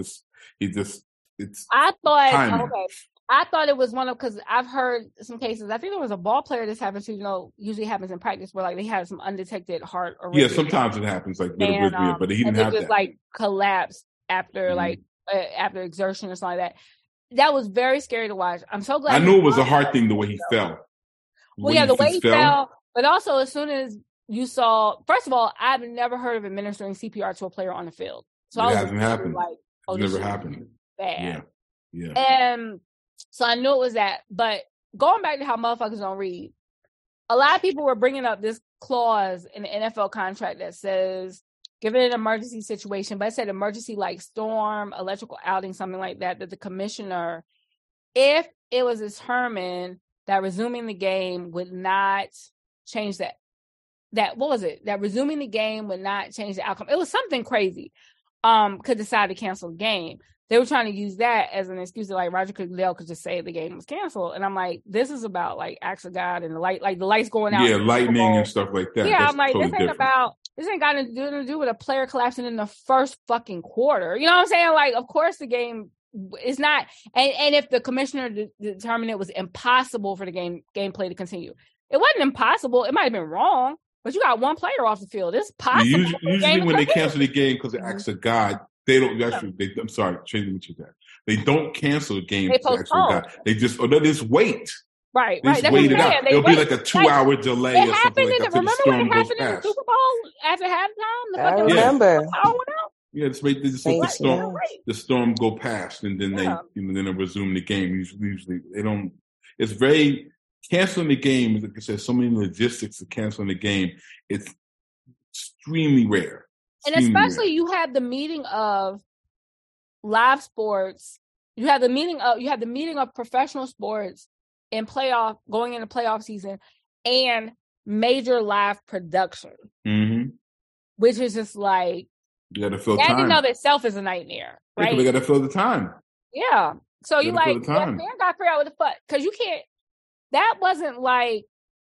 I thought it was because I've heard some cases. I think there was a ball player this happened to, usually happens in practice, where like they had some undetected heart arrhythmia. Yeah, sometimes it happens like arrhythmia, but he didn't have that. Just like collapsed after after exertion or something like that. That was very scary to watch. I'm so glad. I knew it was a heart thing the way he fell. The way he fell, but also as soon as you saw, first of all, I've never heard of administering CPR to a player on the field. So it hasn't happened. It's never happened. Bad. Yeah. And so I knew it was that. But going back to how motherfuckers don't read, a lot of people were bringing up this clause in the NFL contract that says, given an emergency situation, but it said emergency like storm, electrical outing, something like that, that the commissioner, if it was determined that resuming the game would not change that resuming the game would not change the outcome. It was something crazy. Could decide to cancel the game. They were trying to use that as an excuse that like Roger Goodell could just say the game was canceled. And I'm like, this is about like acts of God and the light, like the lights going out. Yeah, lightning and stuff like that. Yeah, that's I'm like, totally this ain't got nothing to do with a player collapsing in the first fucking quarter. You know what I'm saying? Like, of course the game is not. And if the commissioner determined it was impossible for the gameplay to continue, it wasn't impossible. It might have been wrong. But you got one player off the field. It's possible. Usually when they cancel the game because of acts of God, They don't. I'm sorry, changing what you said. They don't cancel games. They postpone. They just wait. Right. They just wait it out. It'll be like a 2-hour delay or something like that. Remember when it happened in the Super Bowl after halftime? I remember. Yeah, just wait. They just let the storm go past, and then then they resume the game. Usually, they don't. It's very canceling the game. Like I said, so many logistics of canceling the game. It's extremely rare. And especially you have the meeting of live sports. You have the meeting of professional sports and going into playoff season and major live production, which is just like you got to fill time. That in of itself is a nightmare, right? Yeah, they got to fill the time. Yeah, so you got to figure out what the fuck, because you can't. That wasn't like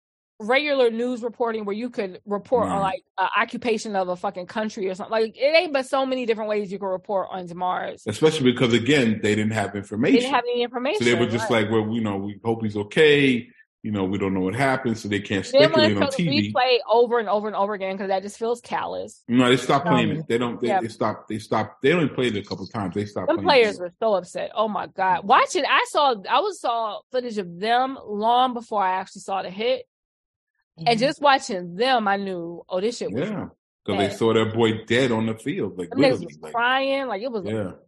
regular news reporting where you could report on like occupation of a fucking country or something. Like, it ain't but so many different ways you can report on Mars. Especially because, again, they didn't have information. They didn't have any information. So they were just like, well, we hope he's okay. We don't know what happened, so they can't speculate on TV. Replay over and over and over again because that just feels callous. No, they stopped playing it. They don't. They stopped. They stopped. They only played it a couple of times. They stopped. Some players were so upset. Oh my god! Watch it. I saw footage of them long before I actually saw the hit. And just watching them, I knew, this shit was because they saw their boy dead on the field, like literally, was crying, like it was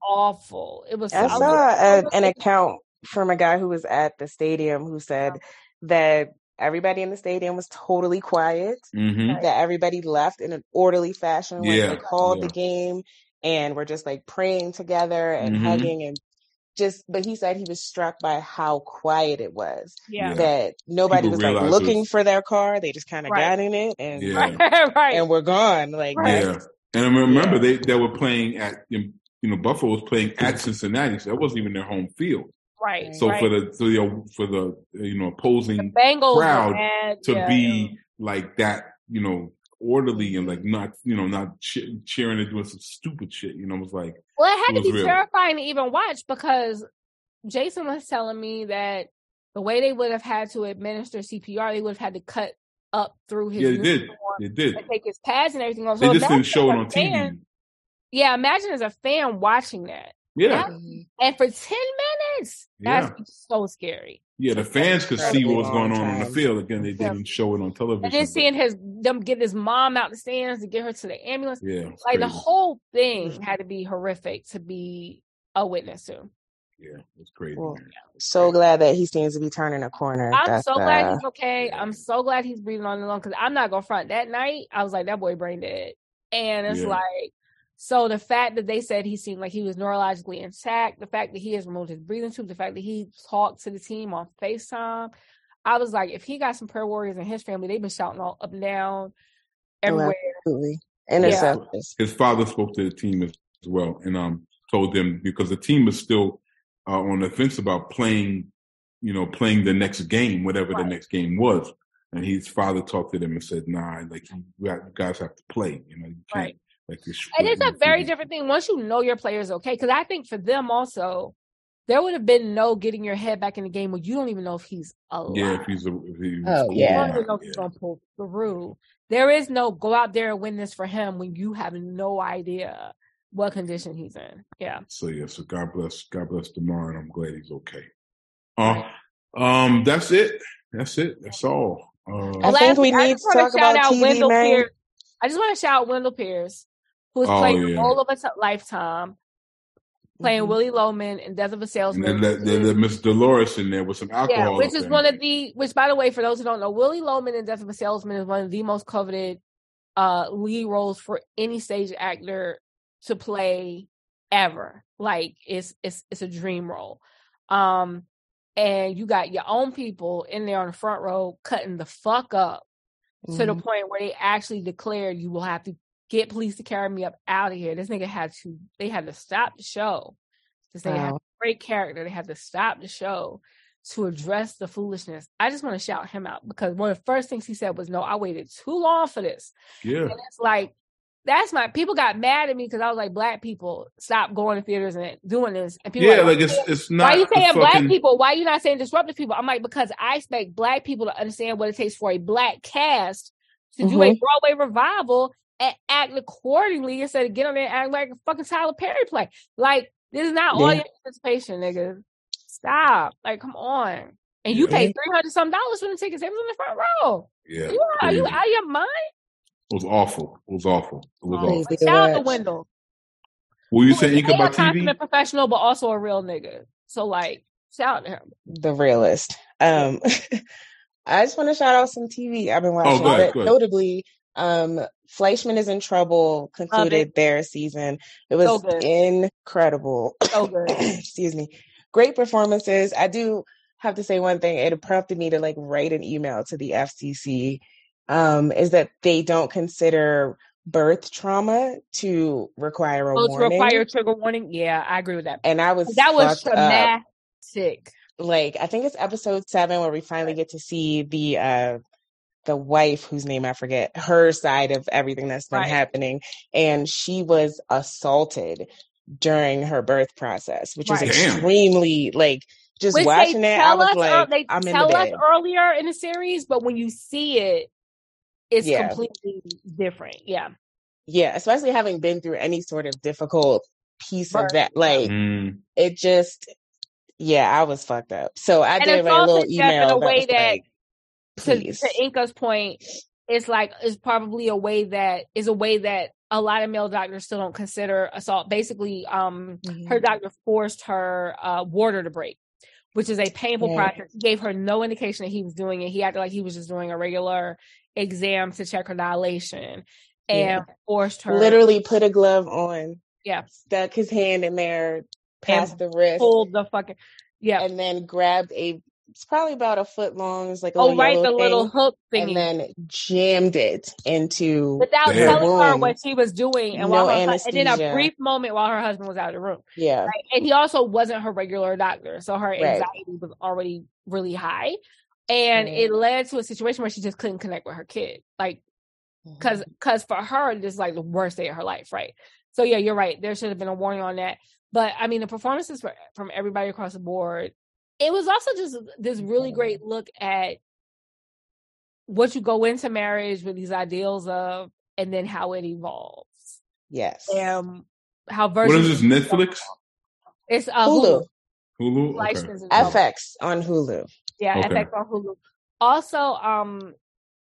awful. It was. I saw an account from a guy who was at the stadium who said that everybody in the stadium was totally quiet, that everybody left in an orderly fashion when they called the game, and were just like praying together and hugging and. But he said he was struck by how quiet it was. Yeah. That nobody was like looking for their car. They just kind of got in it and and we're gone. Like And I remember they were playing at Buffalo was playing at Cincinnati, so that wasn't even their home field. Right. So for the opposing crowd to be like that, orderly and like not cheering and doing some stupid shit, it was like. Well, it had to be terrifying to even watch because Jason was telling me that the way they would have had to administer CPR, they would have had to cut up through his uniform. They did. And take his pads and everything. They just didn't show it on TV. Yeah, imagine as a fan watching that. Yeah. And for 10 minutes, that's so scary. Yeah, the fans could see what was going on the field. Again, they didn't show it on television. And then seeing them get his mom out the stands to get her to the ambulance. Yeah. Like, the whole thing had to be horrific to be a witness to. Yeah, it's crazy. Well, so glad that he seems to be turning a corner. I'm so glad he's okay. I'm so glad he's breathing on his own because I'm not going to front. That night, I was like, that boy brain dead. And it's like, so the fact that they said he seemed like he was neurologically intact, the fact that he has removed his breathing tube, the fact that he talked to the team on FaceTime, I was like, if he got some prayer warriors in his family, they've been shouting all up and down everywhere. Absolutely. Interceptors. His father spoke to the team as well and told them because the team is still on the fence about playing the next game, whatever the next game was. And his father talked to them and said, nah, like you guys have to play. You can't. And it's a very different thing once you know your player's okay. Because I think for them also, there would have been no getting your head back in the game where you don't even know if he's alive. Yeah, if he's you don't even know if he's going to pull through. There is no go out there and win this for him when you have no idea what condition he's in. Yeah. So God bless DeMar, and I'm glad he's okay. That's it. That's all. I think we need to talk about TV, man. I just want to shout out Wendell Pierce, who's playing the role of a lifetime, playing Willie Loman in Death of a Salesman. And then Miss Dolores in there with some alcohol. Yeah, which by the way, for those who don't know, Willie Loman in Death of a Salesman is one of the most coveted lead roles for any stage actor to play ever. Like it's a dream role. And you got your own people in there on the front row cutting the fuck up to the point where they actually declared you will have to get police to carry me up out of here. This nigga had to stop the show. This nigga had a great character. They had to stop the show to address the foolishness. I just want to shout him out because one of the first things he said was, no, I waited too long for this. Yeah. And it's like, people got mad at me because I was like, black people, stop going to theaters and doing this. And people it's not. Why are you saying black people? Why are you not saying disruptive people? I'm like, because I expect black people to understand what it takes for a black cast to do a Broadway revival and act accordingly instead of get on there and act like a fucking Tyler Perry play. Like, this is not audience participation, nigga. Stop. Like, come on. And you paid $300-some for the tickets. They was in the front row. Yeah. Are you out of your mind? It was awful. Shout out to Wendell. Will you say Ink about TV? A professional, but also a real nigga. So, like, shout out to him. The realist. I just want to shout out some TV I've been watching. Go ahead. Notably, Fleischman is in Trouble concluded their season. It was so incredible. So good. Excuse me. Great performances. I do have to say one thing. It prompted me to like write an email to the FCC. Is that they don't consider birth trauma to require a warning. To require trigger warning. Yeah, I agree with that. And that was traumatic. Like, I think it's episode 7 where we finally get to see the wife, whose name I forget, her side of everything that's been happening. And she was assaulted during her birth process, which is extremely, like, just watching it, I was like, I'm in the bed. They tell us earlier in the series, but when you see it, it's completely different. Yeah. Yeah, especially having been through any sort of difficult piece of that. Like, it just, I was fucked up. So I did write a little email. In a way that, to Inka's point, it's probably a way that a lot of male doctors still don't consider assault. Basically, her doctor forced her water to break, which is a painful process. He gave her no indication that he was doing it. He acted like he was just doing a regular exam to check her dilation and forced her. Literally put a glove on. Yeah. Stuck his hand in there past the wrist. Pulled the fucking. Yeah. And then grabbed it's probably about a foot long. It's like a little hook thingy. And then jammed it into without telling her what she was doing, and and in a brief moment while her husband was out of the room. Yeah, right? And he also wasn't her regular doctor, so her anxiety was already really high, and it led to a situation where she just couldn't connect with her kid, like because for her this is like the worst day of her life, right? So yeah, you're right. There should have been a warning on that, but I mean the performances from everybody across the board. It was also just this really great look at what you go into marriage with these ideals of, and then how it evolves. Yes. How what is this, Netflix? It's Hulu. Hulu? Okay. FX on Hulu. Yeah, okay. FX on Hulu. Also,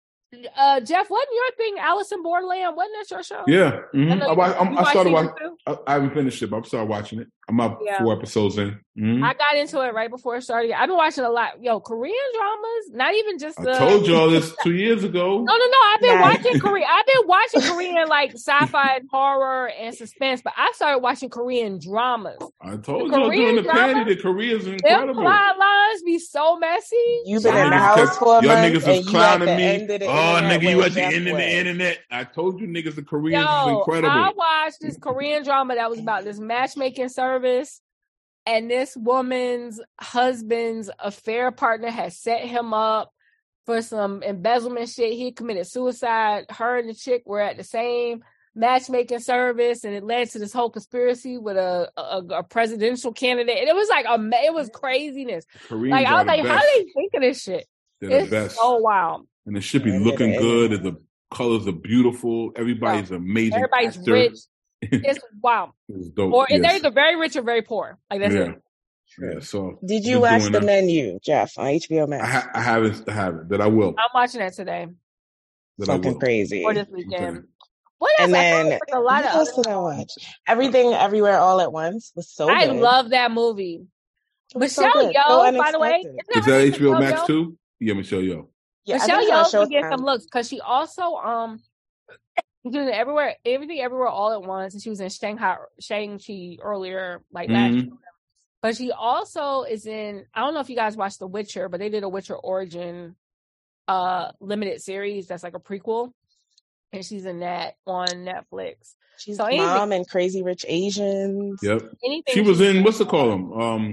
Jeff, wasn't your thing Alice in Borderland? Wasn't that your show? Yeah. Mm-hmm. I started watching. I haven't finished it, but I started watching it. I'm up 4 episodes in. Mm-hmm. I got into it right before it started. I've been watching a lot. Korean dramas. Not even just. I told y'all this 2 years ago. No. I've been watching Korean. I've been watching Korean like sci-fi and horror and suspense, but I started watching Korean dramas. I told y'all during the party that Korea's incredible. Their plot lines be so messy. You've been in the house for a month. Y'all niggas was clowning me. Oh, nigga, you at the end of the internet. I told you niggas the Koreans is incredible. I watched this Korean drama that was about this matchmaking service, and this woman's husband's affair partner had set him up for some embezzlement shit. He committed suicide. Her and the chick were at the same matchmaking service, and it led to this whole conspiracy with a presidential candidate. And it was like it was craziness. Koreans like I was like, how do they think of this shit? They're the best. Oh wow. And it should be looking good, and the colors are beautiful. Everybody's amazing. Everybody's actor. rich. It's wow. It's dope. Or they're either very rich or very poor. Like that's it. Yeah. So did you watch The Menu, Jeff, on HBO Max? I haven't. But I will. I'm watching that today. Fucking crazy. Or this weekend. What else? And then a lot of else did I watch? Everything Everywhere All at Once was so good. I love that movie. Michelle Yeoh, by the way. Is that HBO Max too? Yeah, Michelle Yeoh. Yeah, Michelle Yeoh can get some looks because she also she's doing everything everywhere all at once, and she was in Shang-Chi earlier, like last year. But she also is in. I don't know if you guys watched The Witcher, but they did a Witcher origin limited series that's like a prequel, and she's in that on Netflix. She's Mom in Crazy Rich Asians. Yep. She was in what's it called?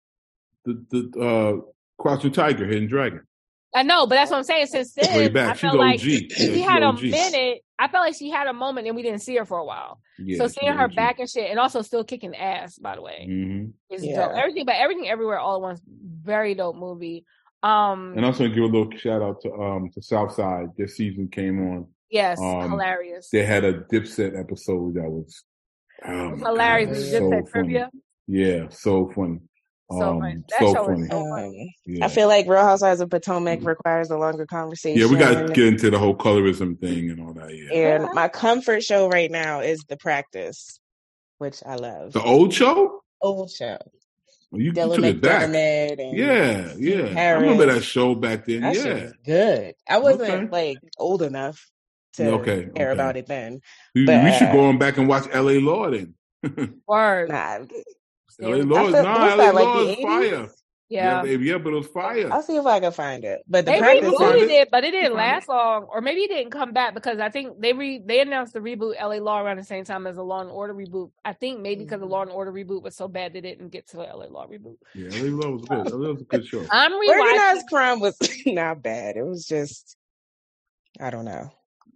The Crouching Tiger, Hidden Dragon. I know, but that's what I'm saying. Since then, I felt like she had a OG. minute. I felt like she had a moment, and we didn't see her for a while. Yeah, so seeing her back and shit, and also still kicking ass, by the way, is dope. Everything Everywhere All at Once, very dope movie. And also give a little shout out to Southside. This season came on. Yes, hilarious. They had a Dipset episode that was hilarious. God, Dipset trivia. Yeah, so funny. So funny. So funny. Yeah. I feel like Real Housewives of Potomac requires a longer conversation. Yeah, we got to get into the whole colorism thing and all that. Yeah. And my comfort show right now is The Practice, which I love. The old show? Old show. Well, you took it back. Yeah. I remember that show back then. That shit was good. I wasn't like old enough to care about it then. We should go on back and watch L.A. Law then. Word. L.A. Law is fire. Yeah, but it was fire. I'll see if I can find it. But they rebooted it, but it didn't last long, or maybe it didn't come back because I think they announced the reboot L.A. Law around the same time as the Law and Order reboot. I think maybe because the Law and Order reboot was so bad they didn't get to the L.A. Law reboot. Yeah, L.A. Law was good. L.A. was a good show. Organized Crime was not bad. It was just, I don't know.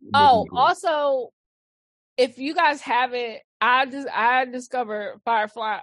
Also, if you guys haven't, I discovered Firefly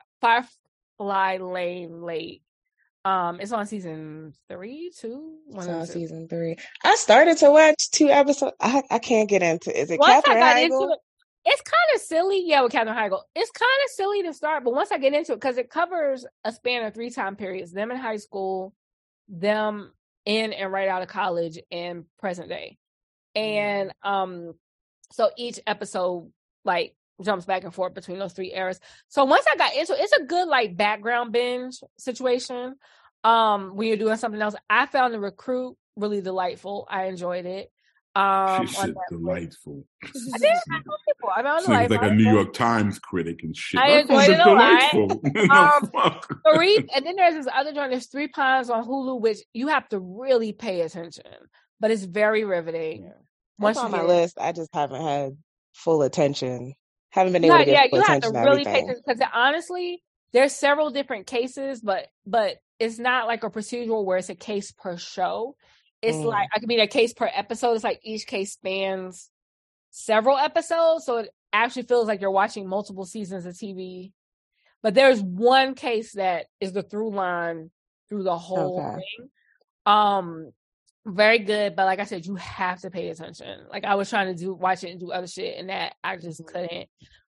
Lane late. It's on season 3, 2. It's on season 3. I started to watch 2 episodes. I can't get into it. Is it Katherine Heigl? It's kind of silly. Yeah, with Katherine Heigl. It's kind of silly to start, but once I get into it, because it covers a span of 3 time periods, them in high school, them in and right out of college, and present day. And so each episode like jumps back and forth between those 3 eras. So once I got into it, it's a good like background binge situation. When you're doing something else, I found The Recruit really delightful. I enjoyed it. She's delightful. I did. I found She's like a New York Times critic and shit. I enjoyed it a lot. And then there's this other joint. There's 3 Pines on Hulu, which you have to really pay attention, but it's very riveting. Yeah. Once on my list, I just haven't had full attention. Haven't been able to get full attention. You have to really pay attention because honestly, there's several different cases, but it's not like a procedural where it's a case per show. It's like, I mean, a case per episode. It's like each case spans several episodes. So it actually feels like you're watching multiple seasons of TV. But there's one case that is the through line through the whole thing. Very good. But like I said, you have to pay attention. Like I was trying to watch it and do other shit and that I just couldn't.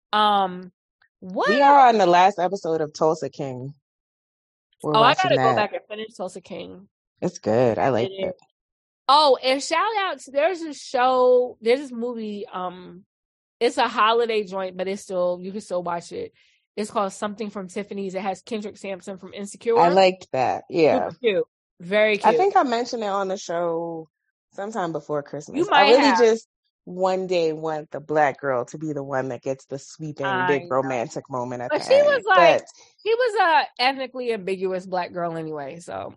We are on the last episode of Tulsa King. I gotta go back and finish Tulsa King. It's good. I like it. Oh, and shout out to there's this movie, it's a holiday joint, but you can still watch it. It's called Something from Tiffany's. It has Kendrick Sampson from Insecure. I liked that. Yeah. Super cute. Very cute. I think I mentioned it on the show sometime before Christmas. I really just one day want the Black girl to be the one that gets the sweeping big romantic moment at the end. She was a ethnically ambiguous Black girl anyway, so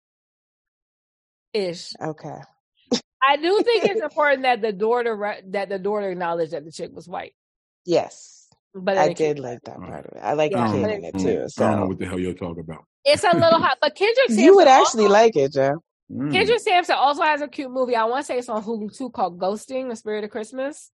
ish. Okay. I do think it's important that the daughter acknowledged that the chick was white. Yes. But I did like that part of it. I like the kid in it too. So I don't know what the hell you're talking about. It's a little hot, but Kendrick Sampson. You would actually like it, Jeff. Kendrick Sampson also has a cute movie. I want to say it's on Hulu too, called Ghosting: The Spirit of Christmas,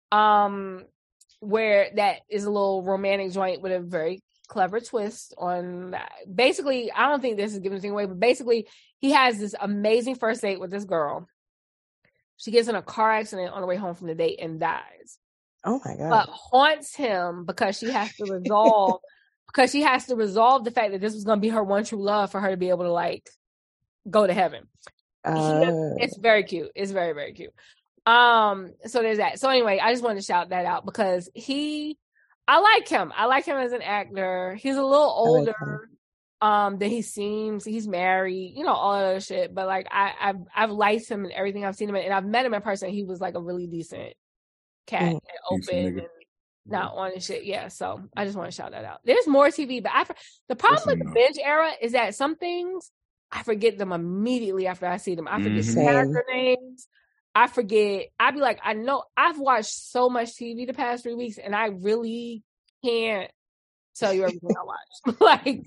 where that is a little romantic joint with a very clever twist on that. Basically, I don't think this is giving anything away, but basically, he has this amazing first date with this girl. She gets in a car accident on the way home from the date and dies. Oh my God! But haunts him because she has to resolve. Because she has to resolve the fact that this was going to be her one true love for her to be able to like go to heaven. It's very cute. It's very, very cute. So there's that. So anyway, I just wanted to shout that out because I like him. I like him as an actor. He's a little older than he seems. He's married, all that other shit. But like I've liked him in everything I've seen him in, and I've met him in person. He was like a really decent cat and open and not on and shit. Yeah, so I just want to shout that out. There's more TV, but the problem with the binge era is that some things I forget them immediately after I see them. I forget character names. I forget. I'd be like, I know I've watched so much TV the past 3 weeks, and I really can't tell you everything I watched.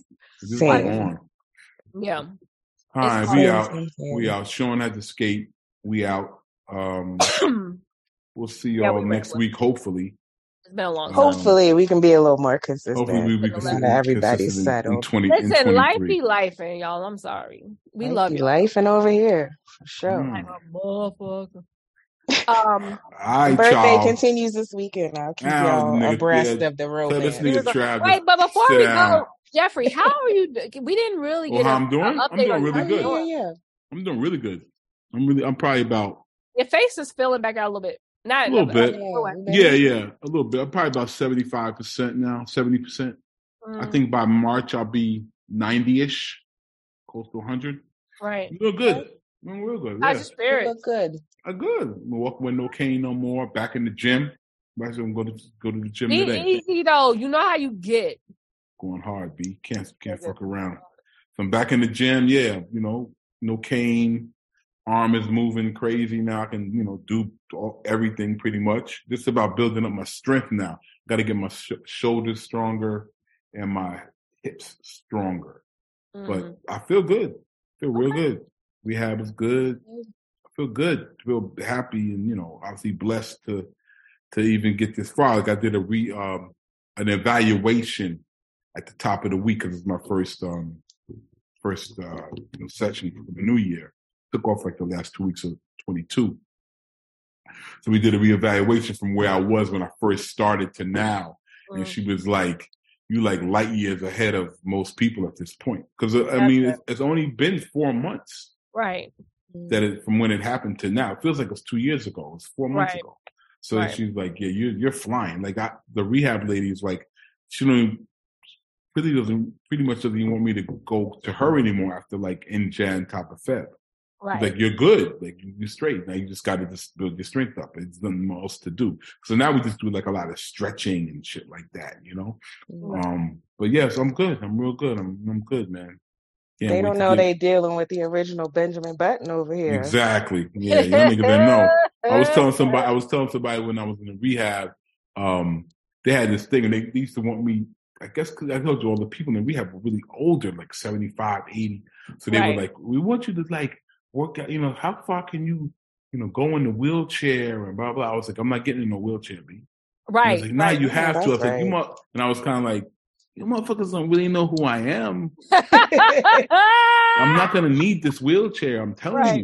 Yeah. All right, we out. We out. Sean had to skate. We out. We'll see y'all next week, hopefully. It's been a long time. Hopefully, we can be a little more consistent. Hopefully, we can everybody's settled. Listen, life be lifing, y'all. I'm sorry. We love you. Lifing over here, for sure. Like a motherfucker. Birthday continues this weekend. I'll keep y'all abreast of the romance. Wait, but before we go, Jeffrey, how are you? We didn't really get I'm doing really good. Yeah. I'm doing really good. I'm probably about. Your face is filling back out a little bit. Not a little bit. Yeah, a little bit. I'm probably about 75% now, 70%. I think by March I'll be 90-ish, close to 100. Right. I'm doing good. I'm real good. How's your spirit? You look good. I'm good. I'm walking with no cane no more. Back in the gym. I'm going to go to the gym be today. Easy though. You know how you get. Going hard, B. Can't fuck around. So I'm back in the gym. Yeah, no cane. Arm is moving crazy now. I can, do everything pretty much. Just about building up my strength now. Got to get my shoulders stronger and my hips stronger. But I feel good. Feel real good. Rehab is good. I feel good. I feel happy and, obviously blessed to even get this far. Like I did an evaluation at the top of the week because it's my first session for the new year. Took off like the last 2 weeks of 22. So we did a reevaluation from where I was when I first started to now. And she was like, you like light years ahead of most people at this point. Because, it's only been 4 months. Right. From when it happened to now. It feels like it was 2 years ago. It was 4 months ago. So she's like, yeah, you're flying. Like the rehab lady is like, she pretty much doesn't even want me to go to her anymore after like in Jan, top of Feb. Right. Like you're good, like you're straight. Now you just got to just build your strength up. It's nothing else to do. So now we just do like a lot of stretching and shit like that, But yes, I'm good. I'm real good. I'm good, man. They don't know they dealing with the original Benjamin Button over here. Exactly. Yeah, you niggas didn't know. I was telling somebody when I was in the rehab, they had this thing and they used to want me. I guess because I told you all the people in rehab were really older, like 75, 80. So they were like, we want you to like work out, how far can you, go in the wheelchair and blah, blah. I was like, I'm not getting in no wheelchair, B. Right. I was like, nah, you have to. I was like, and I was kind of like, you motherfuckers don't really know who I am. I'm not going to need this wheelchair. I'm telling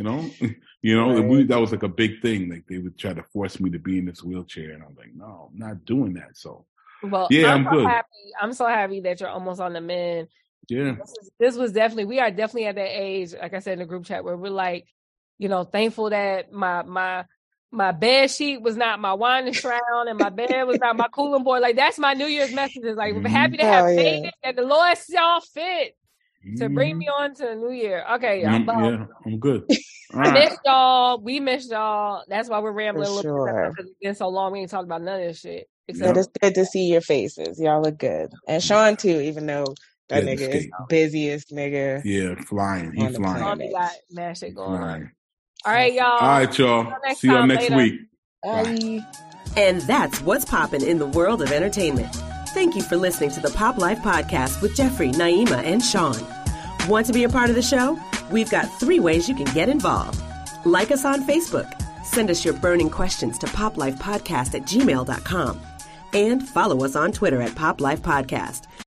you, that was like a big thing. Like they would try to force me to be in this wheelchair. And I'm like, no, I'm not doing that. So, well, I'm good. I'm so happy that you're almost on the mend. Yeah. This was we are definitely at that age, like I said in the group chat, where we're like, thankful that my bed sheet was not my winding shroud and my bed was not my cooling board. Like that's my New Year's messages. Like we're happy to have made it and the Lord saw fit to bring me on to the new year. Okay, I'm good. Missed y'all. We missed y'all. That's why we're rambling a little bit because it's been so long. We ain't talked about none of this shit. But it's good to see your faces. Y'all look good. And Sean too, even though that nigga is the busiest nigga. Yeah, flying. He's flying. He got mad shit going on. All right, y'all. All right, y'all. See y'all next week. Bye. And that's what's popping in the world of entertainment. Thank you for listening to the Pop Life Podcast with Jeffrey, Naima, and Sean. Want to be a part of the show? We've got 3 ways you can get involved. Like us on Facebook. Send us your burning questions to poplifepodcast@gmail.com. And follow us on Twitter at Pop Life Podcast.